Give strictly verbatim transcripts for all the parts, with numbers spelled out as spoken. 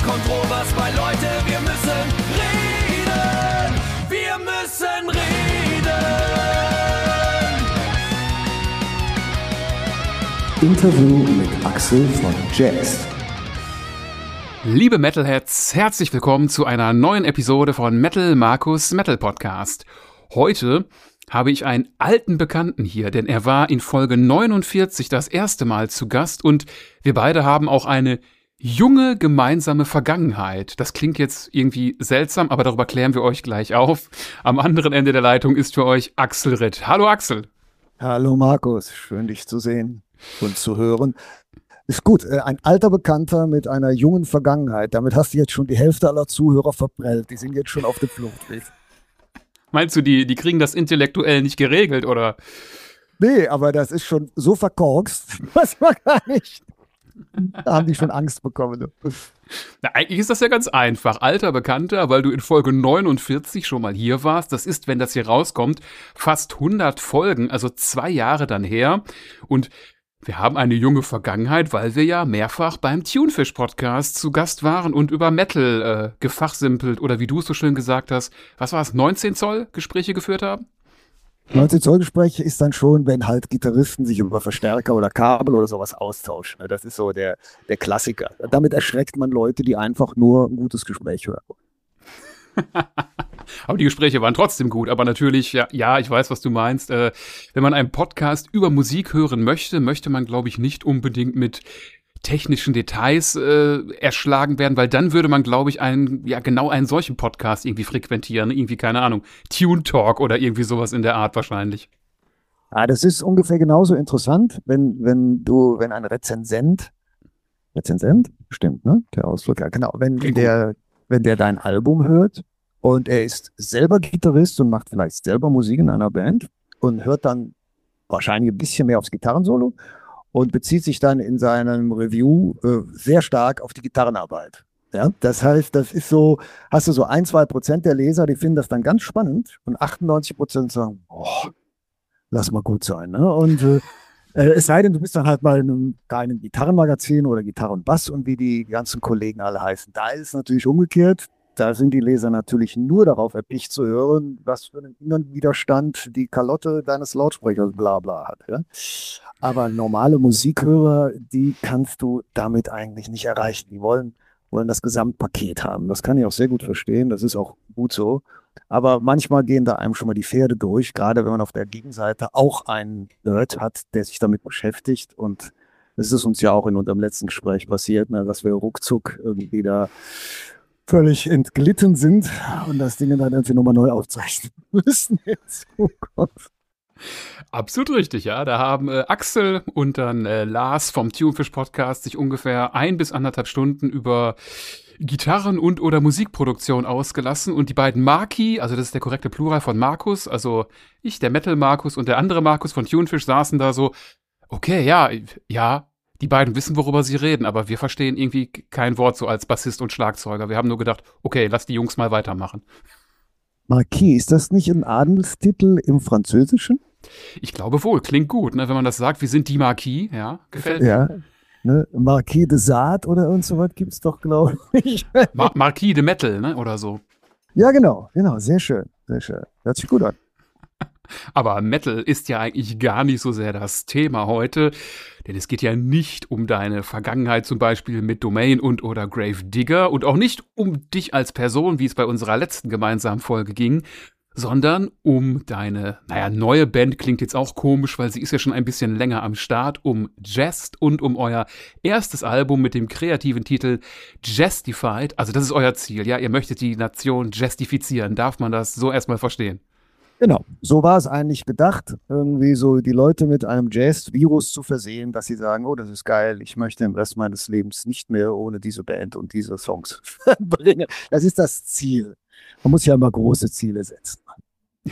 Kontrovers, weil Leute, wir müssen reden. Wir müssen reden. Interview mit Axel von Jazz. Liebe Metalheads, herzlich willkommen zu einer neuen Episode von Metal Markus Metal Podcast. Heute habe ich einen alten Bekannten hier, denn er war in Folge neunundvierzig das erste Mal zu Gast und wir beide haben auch eine junge gemeinsame Vergangenheit. Das klingt jetzt irgendwie seltsam, aber darüber klären wir euch gleich auf. Am anderen Ende der Leitung ist für euch Axel Ritt. Hallo Axel. Hallo Markus, schön dich zu sehen und zu hören. Ist gut, ein alter Bekannter mit einer jungen Vergangenheit. Damit hast du jetzt schon die Hälfte aller Zuhörer verprellt. Die sind jetzt schon auf der Flucht. Meinst du, die, die kriegen das intellektuell nicht geregelt, oder? Nee, aber das ist schon so verkorkst, was man gar nicht. Da haben die schon Angst bekommen. Na, eigentlich ist das ja ganz einfach. Alter Bekannter, weil du in Folge neunundvierzig schon mal hier warst. Das ist, wenn das hier rauskommt, fast hundert Folgen, also zwei Jahre dann her. Und wir haben eine junge Vergangenheit, weil wir ja mehrfach beim Tunefish-Podcast zu Gast waren und über Metal äh, gefachsimpelt oder wie du es so schön gesagt hast, was war es, neunzehn Zoll Gespräche geführt haben? neunzehn Zoll Gespräche ist dann schon, wenn halt Gitarristen sich über Verstärker oder Kabel oder sowas austauschen. Das ist so der, der Klassiker. Damit erschreckt man Leute, die einfach nur ein gutes Gespräch hören. Aber die Gespräche waren trotzdem gut. Aber natürlich, ja, ja ich weiß, was du meinst. Äh, wenn man einen Podcast über Musik hören möchte, möchte man, glaube ich, nicht unbedingt mit technischen Details äh, erschlagen werden, weil dann würde man, glaube ich, einen, ja, genau einen solchen Podcast irgendwie frequentieren. Irgendwie, keine Ahnung, Tune Talk oder irgendwie sowas in der Art wahrscheinlich. Ja, das ist ungefähr genauso interessant, wenn, wenn du, wenn ein Rezensent, Rezensent? Stimmt, ne? Der Ausdruck, ja, genau. Wenn der, wenn der dein Album hört und er ist selber Gitarrist und macht vielleicht selber Musik in einer Band und hört dann wahrscheinlich ein bisschen mehr aufs Gitarrensolo und bezieht sich dann in seinem Review äh, sehr stark auf die Gitarrenarbeit. Ja, das heißt, das ist so, hast du so ein, zwei Prozent der Leser, die finden das dann ganz spannend und achtundneunzig Prozent sagen, oh, lass mal gut sein. Ne? Und äh, es sei denn, du bist dann halt mal in einem kleinen Gitarrenmagazin oder Gitarre und Bass und wie die ganzen Kollegen alle heißen. Da ist es natürlich umgekehrt. Da sind die Leser natürlich nur darauf erpicht zu hören, was für einen inneren Widerstand die Kalotte deines Lautsprechers bla bla hat. Ja? Aber normale Musikhörer, die kannst du damit eigentlich nicht erreichen. Die wollen, wollen das Gesamtpaket haben. Das kann ich auch sehr gut verstehen. Das ist auch gut so. Aber manchmal gehen da einem schon mal die Pferde durch, gerade wenn man auf der Gegenseite auch einen Nerd hat, der sich damit beschäftigt. Und das ist uns ja auch in unserem letzten Gespräch passiert, ne, dass wir ruckzuck irgendwie da völlig entglitten sind und das Ding dann irgendwie nochmal neu aufzeichnen müssen in Zukunft. Absolut richtig, ja. Da haben äh, Axel und dann äh, Lars vom Tunefish Podcast sich ungefähr ein bis anderthalb Stunden über Gitarren- und oder Musikproduktion ausgelassen und die beiden Marki, also das ist der korrekte Plural von Markus, also ich, der Metal-Markus und der andere Markus von Tunefish saßen da so, okay, ja, ja, die beiden wissen, worüber sie reden, aber wir verstehen irgendwie kein Wort so als Bassist und Schlagzeuger. Wir haben nur gedacht, okay, lass die Jungs mal weitermachen. Marquis, ist das nicht ein Adelstitel im Französischen? Ich glaube wohl, klingt gut, ne? Wenn man das sagt, wir sind die Marquis, ja, gefällt mir. Ja, ne? Marquis de Sade oder und so was gibt es doch, glaube ich. Mar- Marquis de Metal, ne, oder so. Ja, genau, genau, sehr schön, sehr schön. Hört sich gut an. Aber Metal ist ja eigentlich gar nicht so sehr das Thema heute, denn es geht ja nicht um deine Vergangenheit zum Beispiel mit Domain und oder Grave Digger und auch nicht um dich als Person, wie es bei unserer letzten gemeinsamen Folge ging, sondern um deine, naja, neue Band klingt jetzt auch komisch, weil sie ist ja schon ein bisschen länger am Start, um Jest und um euer erstes Album mit dem kreativen Titel Jestified. Also das ist euer Ziel, ja? Ihr möchtet die Nation jestifizieren. Darf man das so erstmal verstehen? Genau, so war es eigentlich gedacht, irgendwie so die Leute mit einem Jazz-Virus zu versehen, dass sie sagen, oh, das ist geil, ich möchte den Rest meines Lebens nicht mehr ohne diese Band und diese Songs bringen. Das ist das Ziel. Man muss ja immer große Ziele setzen.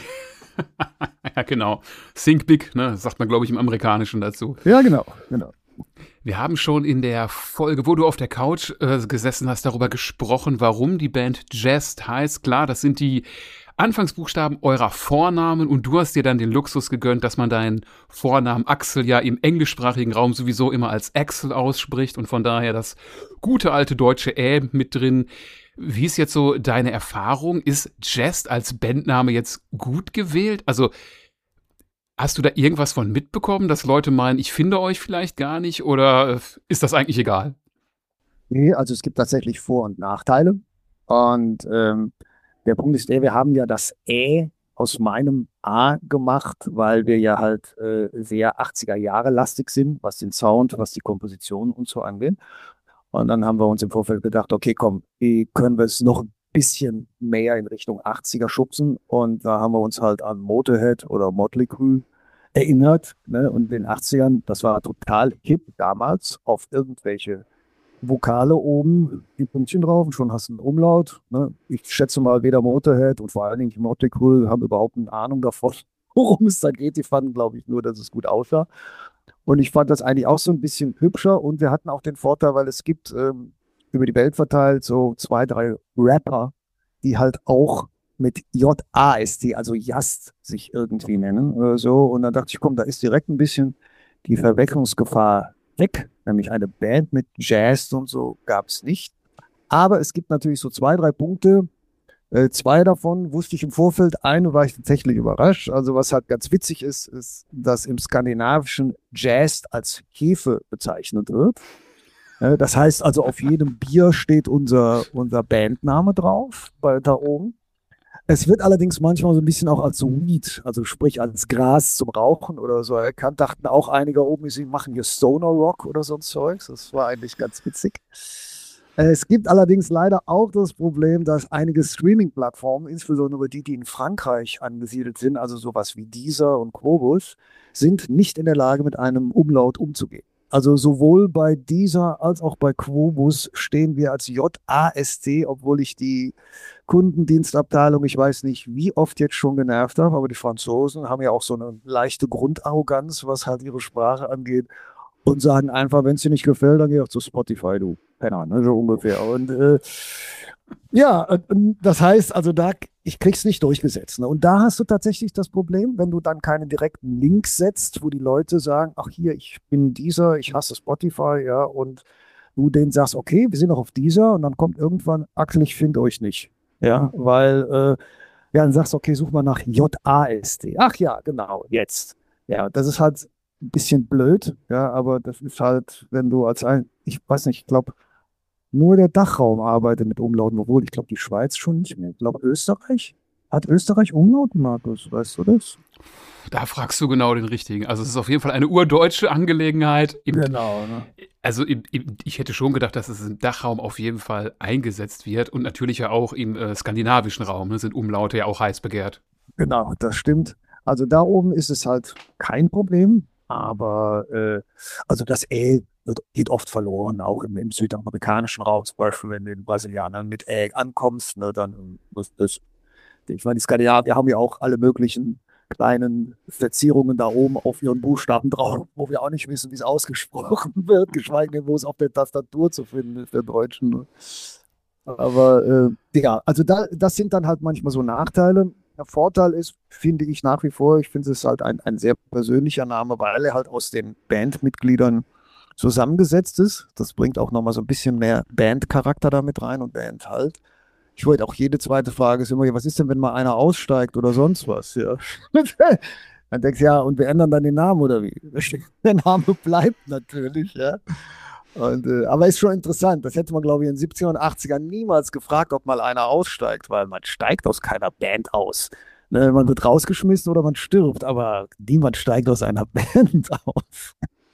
Ja, genau. Think big, ne? Das sagt man, glaube ich, im Amerikanischen dazu. Ja, genau, genau. Wir haben schon in der Folge, wo du auf der Couch äh, gesessen hast, darüber gesprochen, warum die Band Jest heißt. Klar, das sind die Anfangsbuchstaben eurer Vornamen und du hast dir dann den Luxus gegönnt, dass man deinen Vornamen Axel ja im englischsprachigen Raum sowieso immer als Axel ausspricht und von daher das gute alte deutsche Ä mit drin. Wie ist jetzt so deine Erfahrung? Ist Jest als Bandname jetzt gut gewählt? Also hast du da irgendwas von mitbekommen, dass Leute meinen, ich finde euch vielleicht gar nicht oder ist das eigentlich egal? Nee, also es gibt tatsächlich Vor- und Nachteile. Und ähm, der Punkt ist der, wir haben ja das Ä aus meinem A gemacht, weil wir ja halt äh, sehr achtziger Jahre lastig sind, was den Sound, was die Komposition und so angeht. Und dann haben wir uns im Vorfeld gedacht, okay, komm, wie können wir es noch ein bisschen mehr in Richtung achtziger schubsen? Und da haben wir uns halt an Motorhead oder Motley Crue erinnert. Ne? Und in den achtzigern, das war total hip damals, auf irgendwelche Vokale oben, die Pünktchen drauf und schon hast du einen Umlaut. Ne? Ich schätze mal, weder Motorhead und vor allen Dingen Motley Crue haben überhaupt eine Ahnung davon, worum es da geht. Die fanden, glaube ich, nur, dass es gut aussah. Und ich fand das eigentlich auch so ein bisschen hübscher und wir hatten auch den Vorteil, weil es gibt ähm, über die Welt verteilt so zwei, drei Rapper, die halt auch mit J A S T, also Jast, sich irgendwie nennen oder so. Und dann dachte ich, komm, da ist direkt ein bisschen die Verwechslungsgefahr weg. Nämlich eine Band mit Jazz und so gab es nicht. Aber es gibt natürlich so zwei, drei Punkte. Äh, zwei davon wusste ich im Vorfeld. Eine war ich tatsächlich überrascht. Also was halt ganz witzig ist, ist, dass im Skandinavischen Jazz als Hefe bezeichnet wird. Äh, das heißt also, auf jedem Bier steht unser, unser Bandname drauf, bei, da oben. Es wird allerdings manchmal so ein bisschen auch als Weed, also sprich als Gras zum Rauchen oder so erkannt. Dachten auch einige oben, sie machen hier Stoner Rock oder so ein Zeugs. Das war eigentlich ganz witzig. Es gibt allerdings leider auch das Problem, dass einige Streaming-Plattformen, insbesondere die, die in Frankreich angesiedelt sind, also sowas wie Deezer und Qobuz, sind nicht in der Lage, mit einem Umlaut umzugehen. Also sowohl bei Deezer als auch bei Qobuz stehen wir als J A S T, obwohl ich die Kundendienstabteilung, ich weiß nicht, wie oft jetzt schon genervt habe, aber die Franzosen haben ja auch so eine leichte Grundarroganz, was halt ihre Sprache angeht und sagen einfach, wenn es dir nicht gefällt, dann geh auch zu Spotify, du Penner, ne, so ungefähr. Und äh, ja, das heißt, also da, ich krieg's nicht durchgesetzt. Ne? Und da hast du tatsächlich das Problem, wenn du dann keinen direkten Link setzt, wo die Leute sagen, ach hier, ich bin dieser, ich hasse Spotify, ja, und du denen sagst, okay, wir sind noch auf dieser, und dann kommt irgendwann, Axel, ich finde euch nicht. Ja, weil, äh, ja, dann sagst du, okay, such mal nach J A S T. Ach ja, genau, jetzt. Ja, das ist halt ein bisschen blöd, ja, aber das ist halt, wenn du als ein, ich weiß nicht, ich glaube, nur der Dachraum arbeitet mit Umlauten, obwohl ich glaube, die Schweiz schon nicht mehr. Ich glaube, Österreich. Hat Österreich Umlauten, Markus? Weißt du das? Da fragst du genau den Richtigen. Also es ist auf jeden Fall eine urdeutsche Angelegenheit. Im, Genau. Ne? Also im, im, ich hätte schon gedacht, dass es im Dachraum auf jeden Fall eingesetzt wird und natürlich ja auch im äh, skandinavischen Raum, ne, sind Umlaute ja auch heiß begehrt. Genau, das stimmt. Also da oben ist es halt kein Problem, aber äh, also das Ä wird- geht oft verloren, auch im, im südamerikanischen Raum, zum Beispiel, wenn du den Brasilianern mit Ä ankommst, ne, dann muss das, ich meine, die Skandinavier haben ja auch alle möglichen kleinen Verzierungen da oben auf ihren Buchstaben drauf, wo wir auch nicht wissen, wie es ausgesprochen wird, geschweige denn, wo es auf der Tastatur zu finden ist, der Deutschen. Ne? Aber äh, ja, also da, das sind dann halt manchmal so Nachteile. Der Vorteil ist, finde ich nach wie vor, ich finde es halt ein, ein sehr persönlicher Name, weil er halt aus den Bandmitgliedern zusammengesetzt ist. Das bringt auch nochmal so ein bisschen mehr Bandcharakter da mit rein und Band halt. Ich wollte auch jede zweite Frage ist immer, ja, was ist denn, wenn mal einer aussteigt oder sonst was? Ja. Dann denkst du, ja, und wir ändern dann den Namen oder wie? Der Name bleibt natürlich, ja. Und, äh, aber ist schon interessant. Das hätte man, glaube ich, in den siebzigern und achtzigern niemals gefragt, ob mal einer aussteigt, weil man steigt aus keiner Band aus. Ne, man wird rausgeschmissen oder man stirbt, aber niemand steigt aus einer Band aus.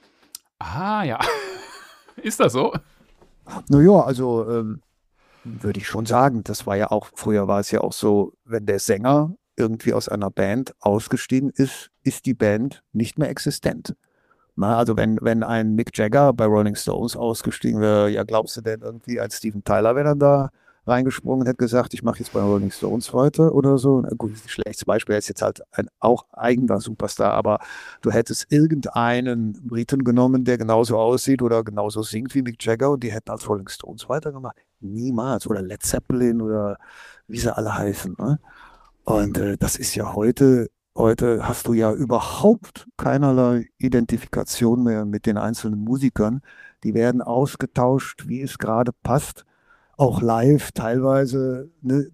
Ah ja, ist das so? Naja, also ähm, würde ich schon sagen, das war ja auch, früher war es ja auch so, wenn der Sänger irgendwie aus einer Band ausgestiegen ist, ist die Band nicht mehr existent. Na, also wenn, wenn ein Mick Jagger bei Rolling Stones ausgestiegen wäre, ja, glaubst du denn irgendwie, ein Steven Tyler wäre dann da reingesprungen und hätte gesagt, ich mache jetzt bei Rolling Stones weiter oder so. Na gut, das ist ein schlechtes Beispiel, er ist jetzt halt ein auch eigener Superstar, aber du hättest irgendeinen Briten genommen, der genauso aussieht oder genauso singt wie Mick Jagger und die hätten als Rolling Stones weitergemacht. Niemals. Oder Led Zeppelin oder wie sie alle heißen. Ne? Und äh, das ist ja heute, heute hast du ja überhaupt keinerlei Identifikation mehr mit den einzelnen Musikern. Die werden ausgetauscht, wie es gerade passt. Auch live teilweise. Ne?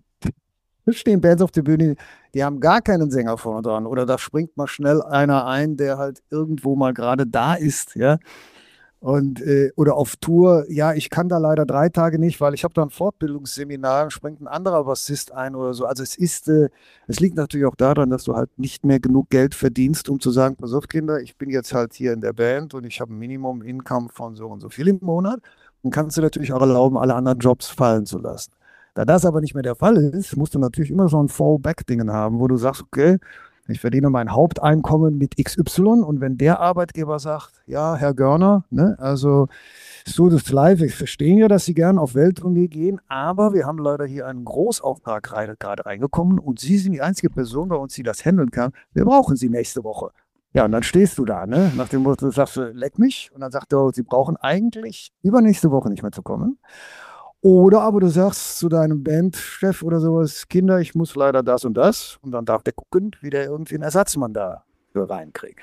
Da stehen Bands auf der Bühne, die haben gar keinen Sänger vorne dran. Oder da springt mal schnell einer ein, der halt irgendwo mal gerade da ist, ja. Und, äh, oder auf Tour, ja, ich kann da leider drei Tage nicht, weil ich habe da ein Fortbildungsseminar, dann springt ein anderer Bassist ein oder so. Also es ist, äh, es liegt natürlich auch daran, dass du halt nicht mehr genug Geld verdienst, um zu sagen, pass auf, Kinder, ich bin jetzt halt hier in der Band und ich habe ein Minimum-Income von so und so viel im Monat. Dann kannst du natürlich auch erlauben, alle anderen Jobs fallen zu lassen. Da das aber nicht mehr der Fall ist, musst du natürlich immer so ein Fallback-Ding haben, wo du sagst, okay, ich verdiene mein Haupteinkommen mit X Y und wenn der Arbeitgeber sagt, ja, Herr Görner, ne, also Students Live, wir verstehen ja, dass Sie gerne auf Welttournee gehen, aber wir haben leider hier einen Großauftrag rein, gerade reingekommen und Sie sind die einzige Person bei uns, die das handeln kann. Wir brauchen Sie nächste Woche. Ja, und dann stehst du da, ne, nach dem Motto, sagst du, leck mich, und dann sagt er, Sie brauchen eigentlich übernächste Woche nicht mehr zu kommen. Oder aber du sagst zu deinem Bandchef oder sowas, Kinder, ich muss leider das und das. Und dann darf der gucken, wie der irgendwie einen Ersatzmann da für reinkriegt.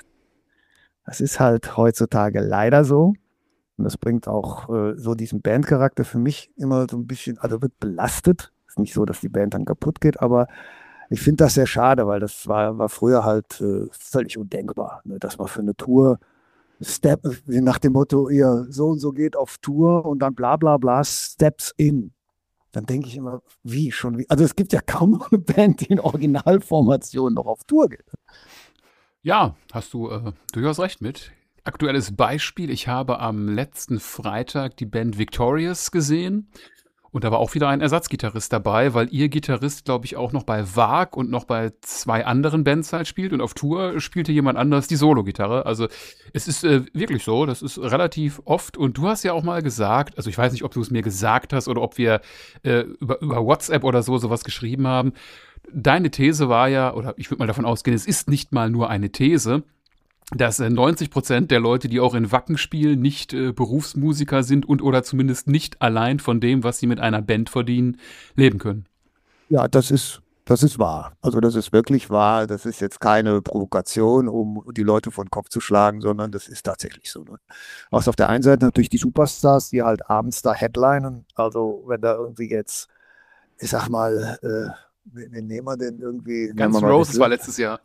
Das ist halt heutzutage leider so. Und das bringt auch äh, so diesen Bandcharakter für mich immer so ein bisschen, also wird belastet. Ist nicht so, dass die Band dann kaputt geht, aber ich finde das sehr schade, weil das war, war früher halt äh, völlig undenkbar, ne, dass man für eine Tour Step, nach dem Motto, ihr so und so geht auf Tour und dann bla bla bla, Steps in. Dann denke ich immer, wie schon? Wie? Also es gibt ja kaum eine Band, die in Originalformation noch auf Tour geht. Ja, hast du äh, durchaus recht mit. Aktuelles Beispiel, ich habe am letzten Freitag die Band Victorious gesehen. Und da war auch wieder ein Ersatzgitarrist dabei, weil ihr Gitarrist, glaube ich, auch noch bei V A G und noch bei zwei anderen Bands halt spielt. Und auf Tour spielte jemand anders die Solo-Gitarre. Also es ist äh, wirklich so, das ist relativ oft. Und du hast ja auch mal gesagt, also ich weiß nicht, ob du es mir gesagt hast oder ob wir äh, über, über WhatsApp oder so sowas geschrieben haben. Deine These war ja, oder ich würde mal davon ausgehen, es ist nicht mal nur eine These, dass äh, neunzig Prozent der Leute, die auch in Wacken spielen, nicht äh, Berufsmusiker sind und oder zumindest nicht allein von dem, was sie mit einer Band verdienen, leben können. Ja, das ist, das ist wahr. Also das ist wirklich wahr. Das ist jetzt keine Provokation, um die Leute vor den Kopf zu schlagen, sondern das ist tatsächlich so. Ne? Außer auf der einen Seite natürlich die Superstars, die halt abends da headlinen. Also wenn da irgendwie jetzt, ich sag mal, äh, wen nehmen wir denn irgendwie? Guns N' Roses war letztes Jahr.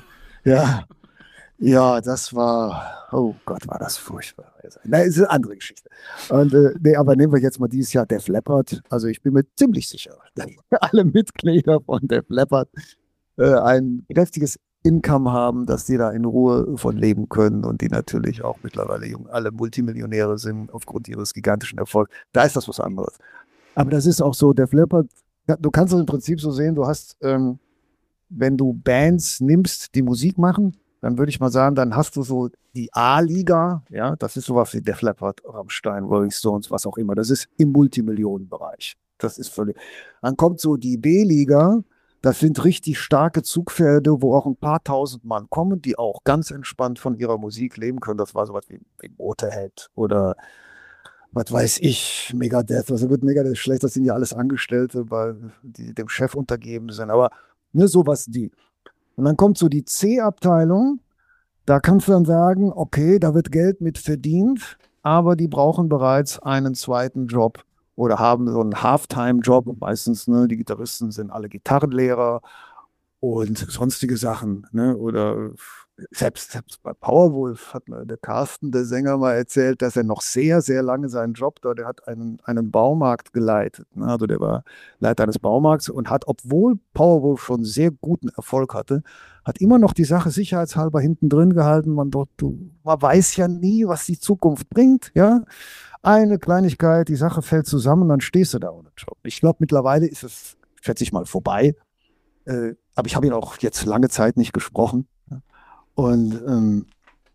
Ja. Ja, das war, oh Gott, war das furchtbar. Nein, ist eine andere Geschichte. Und, äh, nee, aber nehmen wir jetzt mal dieses Jahr Def Leppard. Also ich bin mir ziemlich sicher, dass alle Mitglieder von Def Leppard äh, ein kräftiges Income haben, dass die da in Ruhe von leben können und die natürlich auch mittlerweile jung, alle Multimillionäre sind aufgrund ihres gigantischen Erfolgs. Da ist das was anderes. Aber das ist auch so, Def Leppard, du kannst es im Prinzip so sehen, du hast, ähm, wenn du Bands nimmst, die Musik machen, dann würde ich mal sagen, dann hast du so die A-Liga, ja, das ist sowas wie Def Leppard, Rammstein, Rolling Stones, was auch immer. Das ist im Multimillionenbereich. Das ist völlig. Dann kommt so die B-Liga, das sind richtig starke Zugpferde, wo auch ein paar tausend Mann kommen, die auch ganz entspannt von ihrer Musik leben können. Das war sowas wie, wie Motorhead oder was weiß ich, Megadeth. Also gut, Megadeth ist schlecht, das sind ja alles Angestellte, weil die dem Chef untergeben sind. Aber ne, sowas die. Und dann kommt so die C-Abteilung, da kannst du dann sagen, okay, da wird Geld mit verdient, aber die brauchen bereits einen zweiten Job oder haben so einen Halftime-Job. Meistens, ne, die Gitarristen sind alle Gitarrenlehrer und sonstige Sachen, ne, oder selbst, selbst bei Powerwolf hat mir der Carsten, der Sänger, mal erzählt, dass er noch sehr, sehr lange seinen Job da, der hat einen, einen Baumarkt geleitet. Ne? Also der war Leiter eines Baumarkts und hat, obwohl Powerwolf schon sehr guten Erfolg hatte, hat immer noch die Sache sicherheitshalber hinten drin gehalten. Man, dort, du, man weiß ja nie, was die Zukunft bringt. Ja, eine Kleinigkeit, die Sache fällt zusammen, dann stehst du da ohne Job. Ich glaube, mittlerweile ist es, schätze ich mal, vorbei. Äh, aber ich habe ihn auch jetzt lange Zeit nicht gesprochen. Und ähm,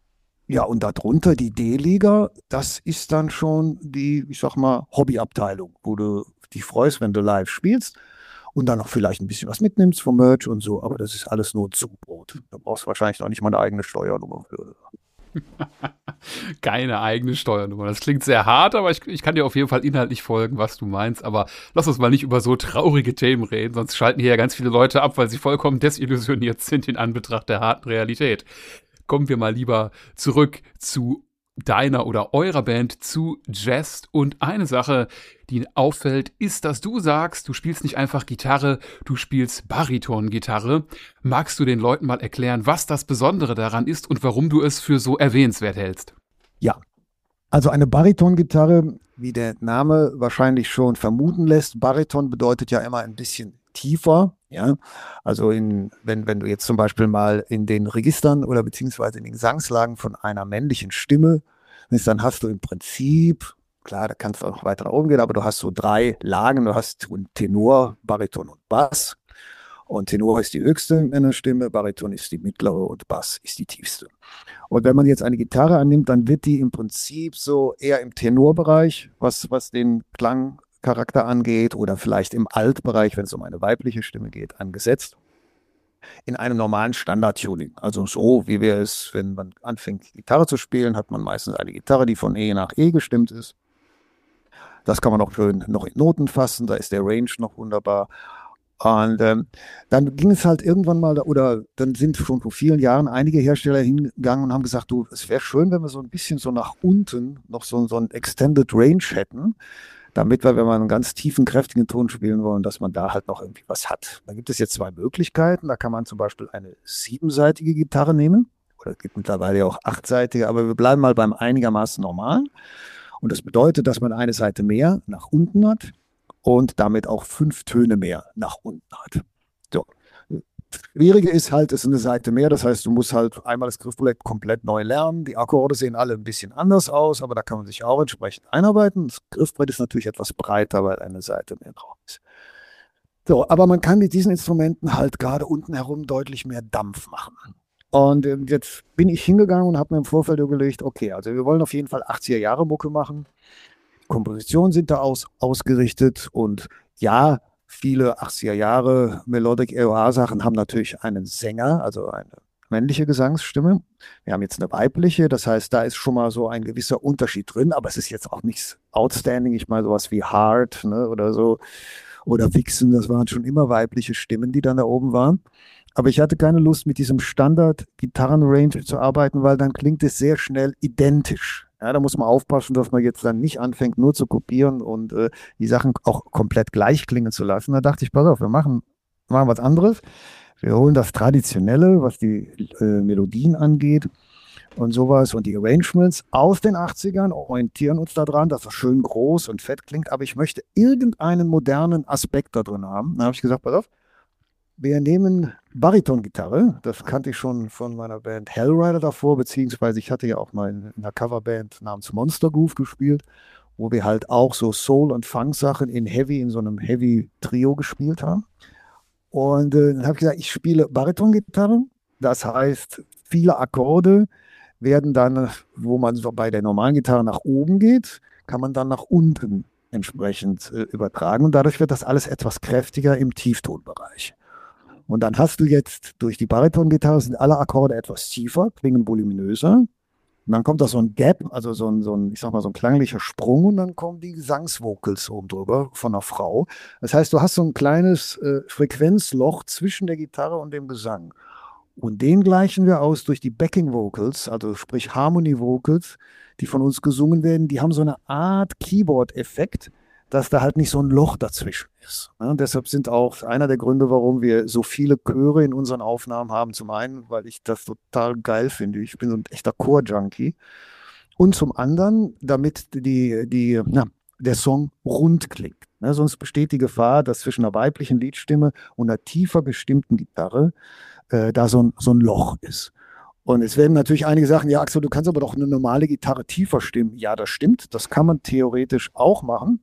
Ja, und darunter die D-Liga, das ist dann schon die, ich sag mal, Hobbyabteilung, wo du dich freust, wenn du live spielst und dann noch vielleicht ein bisschen was mitnimmst vom Merch und so, aber das ist alles nur Zubrot. Da brauchst du wahrscheinlich noch nicht mal eine eigene Steuernummer für. Keine eigene Steuernummer. Das klingt sehr hart, aber ich, ich kann dir auf jeden Fall inhaltlich folgen, was du meinst. Aber lass uns mal nicht über so traurige Themen reden, sonst schalten hier ja ganz viele Leute ab, weil sie vollkommen desillusioniert sind in Anbetracht der harten Realität. Kommen wir mal lieber zurück zu deiner oder eurer Band, zu Jest. Und eine Sache, die auffällt, ist, dass du sagst, du spielst nicht einfach Gitarre, du spielst Bariton-Gitarre. Magst du den Leuten mal erklären, was das Besondere daran ist und warum du es für so erwähnenswert hältst? Ja, also eine Bariton-Gitarre, wie der Name wahrscheinlich schon vermuten lässt, Bariton bedeutet ja immer ein bisschen tiefer, ja, also in, wenn, wenn du jetzt zum Beispiel mal in den Registern oder beziehungsweise in den Gesangslagen von einer männlichen Stimme bist, dann hast du im Prinzip, klar, da kannst du auch weiter nach oben gehen, aber du hast so drei Lagen, du hast Tenor, Bariton und Bass. Und Tenor ist die höchste Männerstimme, Bariton ist die mittlere und Bass ist die tiefste. Und wenn man jetzt eine Gitarre annimmt, dann wird die im Prinzip so eher im Tenorbereich, was, was den Klangcharakter angeht, oder vielleicht im Altbereich, wenn es um eine weibliche Stimme geht, angesetzt. In einem normalen Standard-Tuning. Also so, wie wir es, wenn man anfängt, Gitarre zu spielen, hat man meistens eine Gitarre, die von E nach E gestimmt ist. Das kann man auch schön noch in Noten fassen, da ist der Range noch wunderbar. Und ähm, dann ging es halt irgendwann mal, oder dann sind schon vor vielen Jahren einige Hersteller hingegangen und haben gesagt, du, es wäre schön, wenn wir so ein bisschen so nach unten noch so, so ein Extended Range hätten, damit wir, wenn wir einen ganz tiefen, kräftigen Ton spielen wollen, dass man da halt noch irgendwie was hat. Da gibt es jetzt zwei Möglichkeiten. Da kann man zum Beispiel eine siebenseitige Gitarre nehmen, oder es gibt mittlerweile ja auch achtseitige, aber wir bleiben mal beim einigermaßen normalen. Und das bedeutet, dass man eine Seite mehr nach unten hat und damit auch fünf Töne mehr nach unten hat. So. Das Schwierige ist halt, es ist eine Seite mehr, das heißt, du musst halt einmal das Griffbrett komplett neu lernen. Die Akkorde sehen alle ein bisschen anders aus, aber da kann man sich auch entsprechend einarbeiten. Das Griffbrett ist natürlich etwas breiter, weil eine Seite mehr drauf ist. So, aber man kann mit diesen Instrumenten halt gerade unten herum deutlich mehr Dampf machen. Und äh, jetzt bin ich hingegangen und habe mir im Vorfeld überlegt, okay, also wir wollen auf jeden Fall achtziger-Jahre-Mucke machen. Kompositionen sind da aus, ausgerichtet und ja, viele achtziger-Jahre Melodic E O A-Sachen haben natürlich einen Sänger, also eine männliche Gesangsstimme. Wir haben jetzt eine weibliche, das heißt, da ist schon mal so ein gewisser Unterschied drin, aber es ist jetzt auch nichts outstanding. Ich meine, sowas wie Hard, ne, oder so, oder Vixen, das waren schon immer weibliche Stimmen, die dann da oben waren. Aber ich hatte keine Lust, mit diesem Standard-Gitarren-Range zu arbeiten, weil dann klingt es sehr schnell identisch. Ja, da muss man aufpassen, dass man jetzt dann nicht anfängt, nur zu kopieren und äh, die Sachen auch komplett gleich klingen zu lassen. Da dachte ich, pass auf, wir machen, machen was anderes. Wir holen das Traditionelle, was die äh, Melodien angeht und sowas und die Arrangements aus den achtzigern, orientieren uns daran, dass das schön groß und fett klingt, aber ich möchte irgendeinen modernen Aspekt da drin haben. Da habe ich gesagt, pass auf, wir nehmen Bariton-Gitarre, das kannte ich schon von meiner Band Hellrider davor, beziehungsweise ich hatte ja auch mal in einer Coverband namens Monster Groove gespielt, wo wir halt auch so Soul- und Funk-Sachen in Heavy, in so einem Heavy-Trio gespielt haben. Und äh, dann habe ich gesagt, ich spiele Bariton-Gitarre, das heißt, viele Akkorde werden dann, wo man so bei der normalen Gitarre nach oben geht, kann man dann nach unten entsprechend äh, übertragen und dadurch wird das alles etwas kräftiger im Tieftonbereich. Und dann hast du jetzt durch die Bariton-Gitarre sind alle Akkorde etwas tiefer, klingen voluminöser. Und dann kommt da so ein Gap, also so ein, so ein, ich sag mal, so ein klanglicher Sprung und dann kommen die Gesangsvocals oben drüber von einer Frau. Das heißt, du hast so ein kleines äh, Frequenzloch zwischen der Gitarre und dem Gesang. Und den gleichen wir aus durch die Backing Vocals, also sprich Harmony Vocals, die von uns gesungen werden. Die haben so eine Art Keyboard-Effekt, dass da halt nicht so ein Loch dazwischen ist. Ja, und deshalb sind auch einer der Gründe, warum wir so viele Chöre in unseren Aufnahmen haben. Zum einen, weil ich das total geil finde. Ich bin so ein echter Chor-Junkie. Und zum anderen, damit die, die, na, der Song rund klingt. Ja, sonst besteht die Gefahr, dass zwischen einer weiblichen Liedstimme und einer tiefer gestimmten Gitarre äh, da so ein, so ein Loch ist. Und es werden natürlich einige sagen, ja Axel, du kannst aber doch eine normale Gitarre tiefer stimmen. Ja, das stimmt. Das kann man theoretisch auch machen.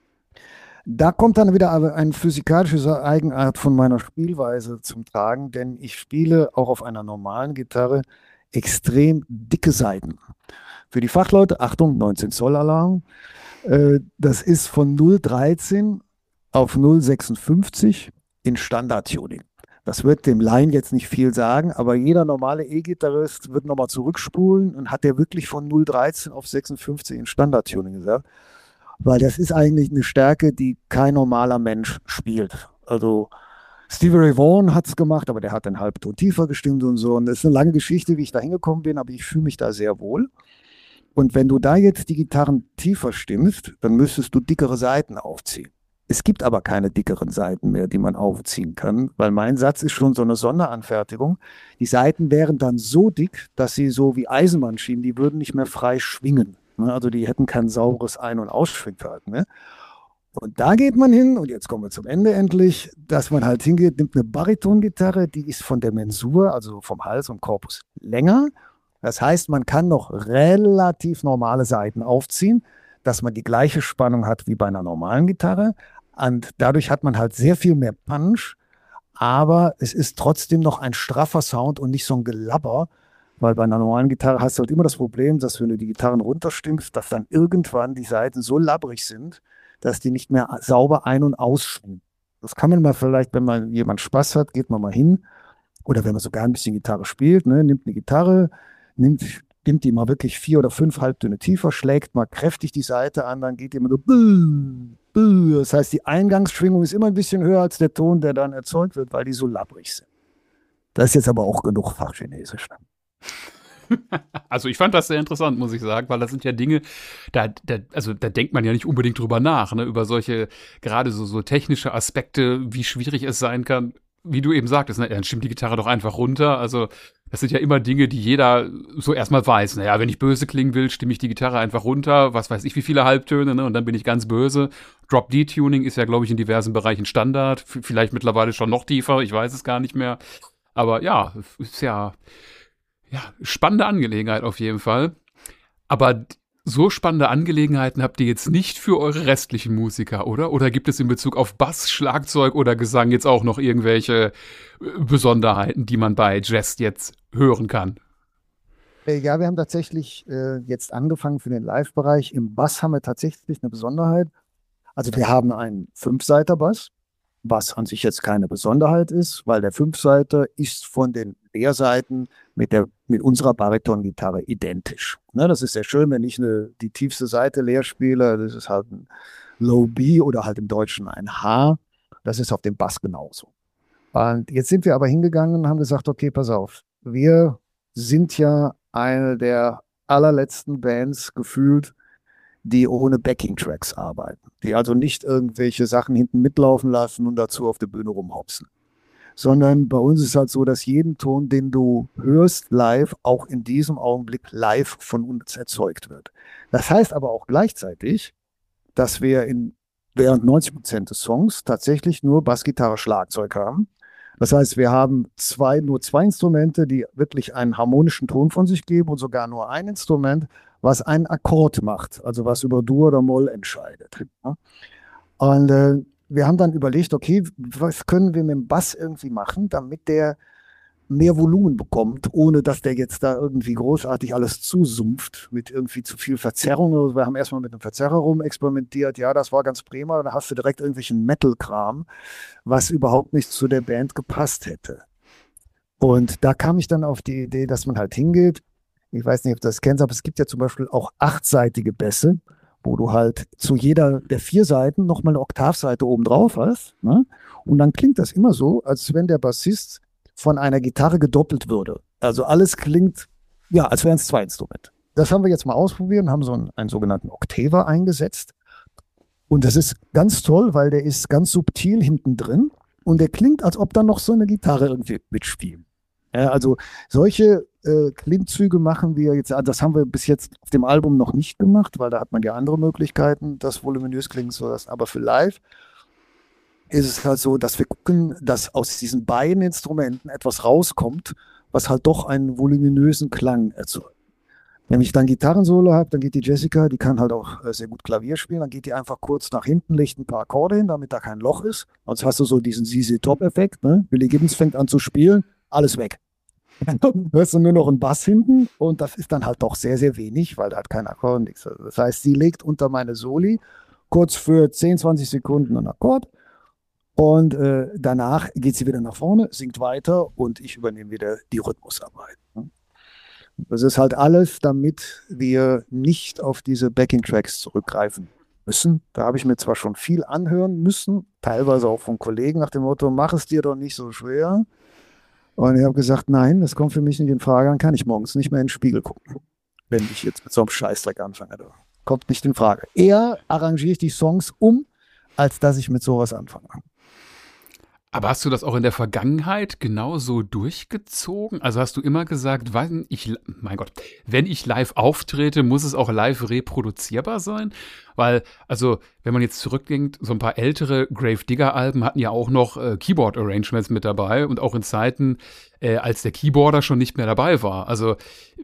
Da kommt dann wieder aber eine physikalische Eigenart von meiner Spielweise zum Tragen, denn ich spiele auch auf einer normalen Gitarre extrem dicke Saiten. Für die Fachleute, Achtung, neunzehn Zoll Alarm, äh, das ist von null Komma dreizehn auf null Komma sechsundfünfzig in Standard-Tuning. Das wird dem Laien jetzt nicht viel sagen, aber jeder normale E-Gitarrist wird nochmal zurückspulen und hat der wirklich von null Komma dreizehn auf sechsundfünfzig in Standard-Tuning gesagt. Weil das ist eigentlich eine Stärke, die kein normaler Mensch spielt. Also Stevie Ray Vaughan hat es gemacht, aber der hat einen Halbton tiefer gestimmt und so. Und das ist eine lange Geschichte, wie ich da hingekommen bin, aber ich fühle mich da sehr wohl. Und wenn du da jetzt die Gitarren tiefer stimmst, dann müsstest du dickere Saiten aufziehen. Es gibt aber keine dickeren Saiten mehr, die man aufziehen kann, weil mein Satz ist schon so eine Sonderanfertigung. Die Saiten wären dann so dick, dass sie so wie Eisenbahnschienen, die würden nicht mehr frei schwingen. Also die hätten kein sauberes Ein- und Ausschwingverhalten mehr. Und da geht man hin, und jetzt kommen wir zum Ende endlich, dass man halt hingeht, nimmt eine Baritongitarre, die ist von der Mensur, also vom Hals und Korpus, länger. Das heißt, man kann noch relativ normale Saiten aufziehen, dass man die gleiche Spannung hat wie bei einer normalen Gitarre. Und dadurch hat man halt sehr viel mehr Punch, aber es ist trotzdem noch ein straffer Sound und nicht so ein Gelabber, weil bei einer normalen Gitarre hast du halt immer das Problem, dass wenn du die Gitarren runterstimmst, dass dann irgendwann die Saiten so labbrig sind, dass die nicht mehr sauber ein- und ausschwingen. Das kann man mal vielleicht, wenn man jemand Spaß hat, geht man mal hin. Oder wenn man sogar ein bisschen Gitarre spielt, ne, nimmt eine Gitarre, nimmt, nimmt die mal wirklich vier oder fünf Halbtöne tiefer, schlägt mal kräftig die Saite an, dann geht die immer so. Buh, buh. Das heißt, die Eingangsschwingung ist immer ein bisschen höher als der Ton, der dann erzeugt wird, weil die so labbrig sind. Das ist jetzt aber auch genug Fachchinesisch. Ne? Also ich fand das sehr interessant, muss ich sagen, weil das sind ja Dinge, da, da, also da denkt man ja nicht unbedingt drüber nach, ne, über solche, gerade so, so technische Aspekte, wie schwierig es sein kann, wie du eben sagtest, ne, dann stimmt die Gitarre doch einfach runter, also das sind ja immer Dinge, die jeder so erstmal weiß, naja, wenn ich böse klingen will, stimme ich die Gitarre einfach runter, was weiß ich, wie viele Halbtöne, ne, und dann bin ich ganz böse. Drop-D-Tuning ist ja, glaube ich, in diversen Bereichen Standard, f- vielleicht mittlerweile schon noch tiefer, ich weiß es gar nicht mehr, aber ja, ist ja... Ja, spannende Angelegenheit auf jeden Fall. Aber so spannende Angelegenheiten habt ihr jetzt nicht für eure restlichen Musiker, oder? Oder gibt es in Bezug auf Bass, Schlagzeug oder Gesang jetzt auch noch irgendwelche äh, Besonderheiten, die man bei Jazz jetzt hören kann? Äh, Ja, wir haben tatsächlich äh, jetzt angefangen für den Live-Bereich. Im Bass haben wir tatsächlich eine Besonderheit. Also wir haben einen Fünfseiter-Bass, was an sich jetzt keine Besonderheit ist, weil der Fünfseiter ist von den Leerseiten mit, der, mit unserer Bariton-Gitarre identisch. Ne, das ist sehr schön, wenn ich eine, die tiefste Seite leer spiele, das ist halt ein Low B oder halt im Deutschen ein H. Das ist auf dem Bass genauso. Und jetzt sind wir aber hingegangen und haben gesagt, okay, pass auf, wir sind ja eine der allerletzten Bands gefühlt, die ohne Backing-Tracks arbeiten, die also nicht irgendwelche Sachen hinten mitlaufen lassen und dazu auf der Bühne rumhopsen. Sondern bei uns ist halt so, dass jeden Ton, den du hörst live, auch in diesem Augenblick live von uns erzeugt wird. Das heißt aber auch gleichzeitig, dass wir in, während neunzig Prozent des Songs tatsächlich nur Bassgitarre, Schlagzeug haben. Das heißt, wir haben zwei, nur zwei Instrumente, die wirklich einen harmonischen Ton von sich geben und sogar nur ein Instrument, was einen Akkord macht, also was über Dur oder Moll entscheidet. Und äh, wir haben dann überlegt, okay, was können wir mit dem Bass irgendwie machen, damit der mehr Volumen bekommt, ohne dass der jetzt da irgendwie großartig alles zusumpft mit irgendwie zu viel Verzerrung. Also wir haben erstmal mit einem Verzerrer rum experimentiert, ja, das war ganz prima, da hast du direkt irgendwelchen Metal-Kram, was überhaupt nicht zu der Band gepasst hätte. Und da kam ich dann auf die Idee, dass man halt hingeht, ich weiß nicht, ob du das kennst, aber es gibt ja zum Beispiel auch achtseitige Bässe, wo du halt zu jeder der vier Seiten nochmal eine Oktavseite oben drauf hast. Ne? Und dann klingt das immer so, als wenn der Bassist von einer Gitarre gedoppelt würde. Also alles klingt, ja, als wären es zwei Instrumente. Das haben wir jetzt mal ausprobiert und haben so einen, einen sogenannten Oktaver eingesetzt. Und das ist ganz toll, weil der ist ganz subtil hinten drin und der klingt, als ob da noch so eine Gitarre irgendwie mitspielt. Ja, also solche äh, Klimmzüge machen wir jetzt, das haben wir bis jetzt auf dem Album noch nicht gemacht, weil da hat man ja andere Möglichkeiten, das voluminös klingen zu lassen. Aber für live ist es halt so, dass wir gucken, dass aus diesen beiden Instrumenten etwas rauskommt, was halt doch einen voluminösen Klang erzeugt. Wenn ich dann Gitarrensolo habe, dann geht die Jessica, die kann halt auch äh, sehr gut Klavier spielen, dann geht die einfach kurz nach hinten, legt ein paar Akkorde hin, damit da kein Loch ist. Sonst hast du so diesen Z Z-Top-Effekt, ne? Billy Gibbons fängt an zu spielen, alles weg. Dann hörst du nur noch einen Bass hinten und das ist dann halt doch sehr, sehr wenig, weil da hat kein Akkord und nichts. Also das heißt, sie legt unter meine Soli kurz für zehn, zwanzig Sekunden einen Akkord und äh, danach geht sie wieder nach vorne, singt weiter und ich übernehme wieder die Rhythmusarbeit. Ne? Das ist halt alles, damit wir nicht auf diese Backing-Tracks zurückgreifen müssen. Da habe ich mir zwar schon viel anhören müssen, teilweise auch von Kollegen nach dem Motto, mach es dir doch nicht so schwer. Und ich habe gesagt, nein, das kommt für mich nicht in Frage, dann kann ich morgens nicht mehr in den Spiegel gucken, wenn ich jetzt mit so einem Scheißdreck anfange. Das kommt nicht in Frage. Eher arrangiere ich die Songs um, als dass ich mit sowas anfange. Aber hast du das auch in der Vergangenheit genauso durchgezogen? Also hast du immer gesagt, wenn ich, mein Gott, wenn ich live auftrete, muss es auch live reproduzierbar sein? Weil, also, wenn man jetzt zurückdenkt, so ein paar ältere Grave Digger-Alben hatten ja auch noch äh, Keyboard-Arrangements mit dabei und auch in Zeiten, äh, als der Keyboarder schon nicht mehr dabei war. Also,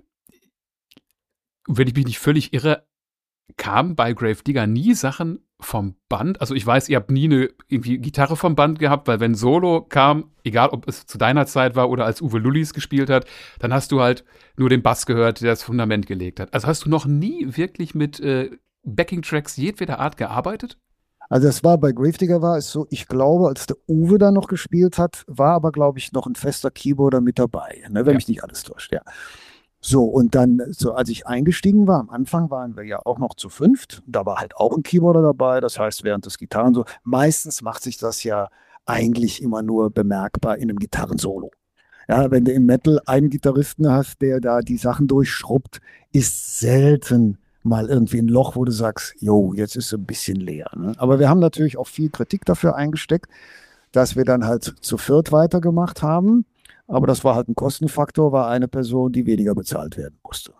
wenn ich mich nicht völlig irre, kamen bei Grave Digger nie Sachen vom Band? Also ich weiß, ihr habt nie eine irgendwie Gitarre vom Band gehabt, weil wenn Solo kam, egal ob es zu deiner Zeit war oder als Uwe Lullis gespielt hat, dann hast du halt nur den Bass gehört, der das Fundament gelegt hat. Also hast du noch nie wirklich mit äh, Backing-Tracks jedweder Art gearbeitet? Also das war bei Grave Digger war es so, ich glaube, als der Uwe da noch gespielt hat, war aber, glaube ich, noch ein fester Keyboarder mit dabei, ne, wenn Ja. mich nicht alles täuscht, ja. So, und dann, so als ich eingestiegen war, am Anfang waren wir ja auch noch zu fünft. Da war halt auch ein Keyboarder dabei. Das heißt, während des Gitarren so, meistens macht sich das ja eigentlich immer nur bemerkbar in einem Gitarrensolo. Ja, wenn du im Metal einen Gitarristen hast, der da die Sachen durchschrubbt, ist selten mal irgendwie ein Loch, wo du sagst, jo, jetzt ist es ein bisschen leer. Ne? Aber wir haben natürlich auch viel Kritik dafür eingesteckt, dass wir dann halt zu viert weitergemacht haben. Aber das war halt ein Kostenfaktor, war eine Person, die weniger bezahlt werden musste.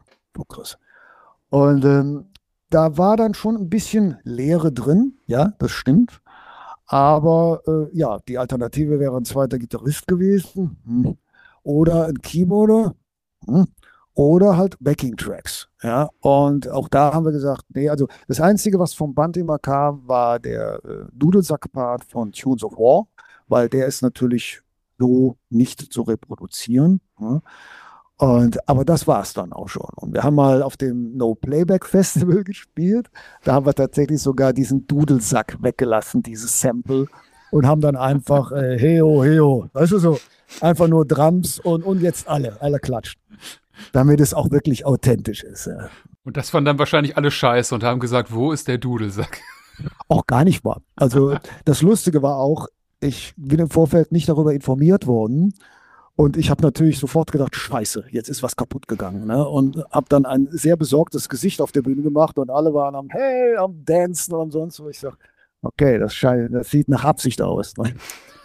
Und ähm, da war dann schon ein bisschen Leere drin, ja, das stimmt. Aber äh, ja, die Alternative wäre ein zweiter Gitarrist gewesen hm. oder ein Keyboarder hm. oder halt Backing-Tracks. Ja. Und auch da haben wir gesagt, nee, also das Einzige, was vom Band immer kam, war der äh, Dudelsack-Part von Tunes of War, weil der ist natürlich so nicht zu reproduzieren. Ja. Und, aber das war es dann auch schon. Und wir haben mal auf dem No-Playback-Festival gespielt. Da haben wir tatsächlich sogar diesen Dudelsack weggelassen, dieses Sample. Und haben dann einfach, äh, heo, heo, weißt du so, einfach nur Drums und, und jetzt alle, alle klatschen. Damit es auch wirklich authentisch ist. Ja. Und das fanden dann wahrscheinlich alle scheiße und haben gesagt, wo ist der Dudelsack? Auch gar nicht wahr. Also das Lustige war auch, ich bin im Vorfeld nicht darüber informiert worden und ich habe natürlich sofort gedacht, scheiße, jetzt ist was kaputt gegangen. Ne? Und habe dann ein sehr besorgtes Gesicht auf der Bühne gemacht und alle waren am Hey, am Dancen und sonst wo. Ich sage, okay, das, scheint, das sieht nach Absicht aus. Ne?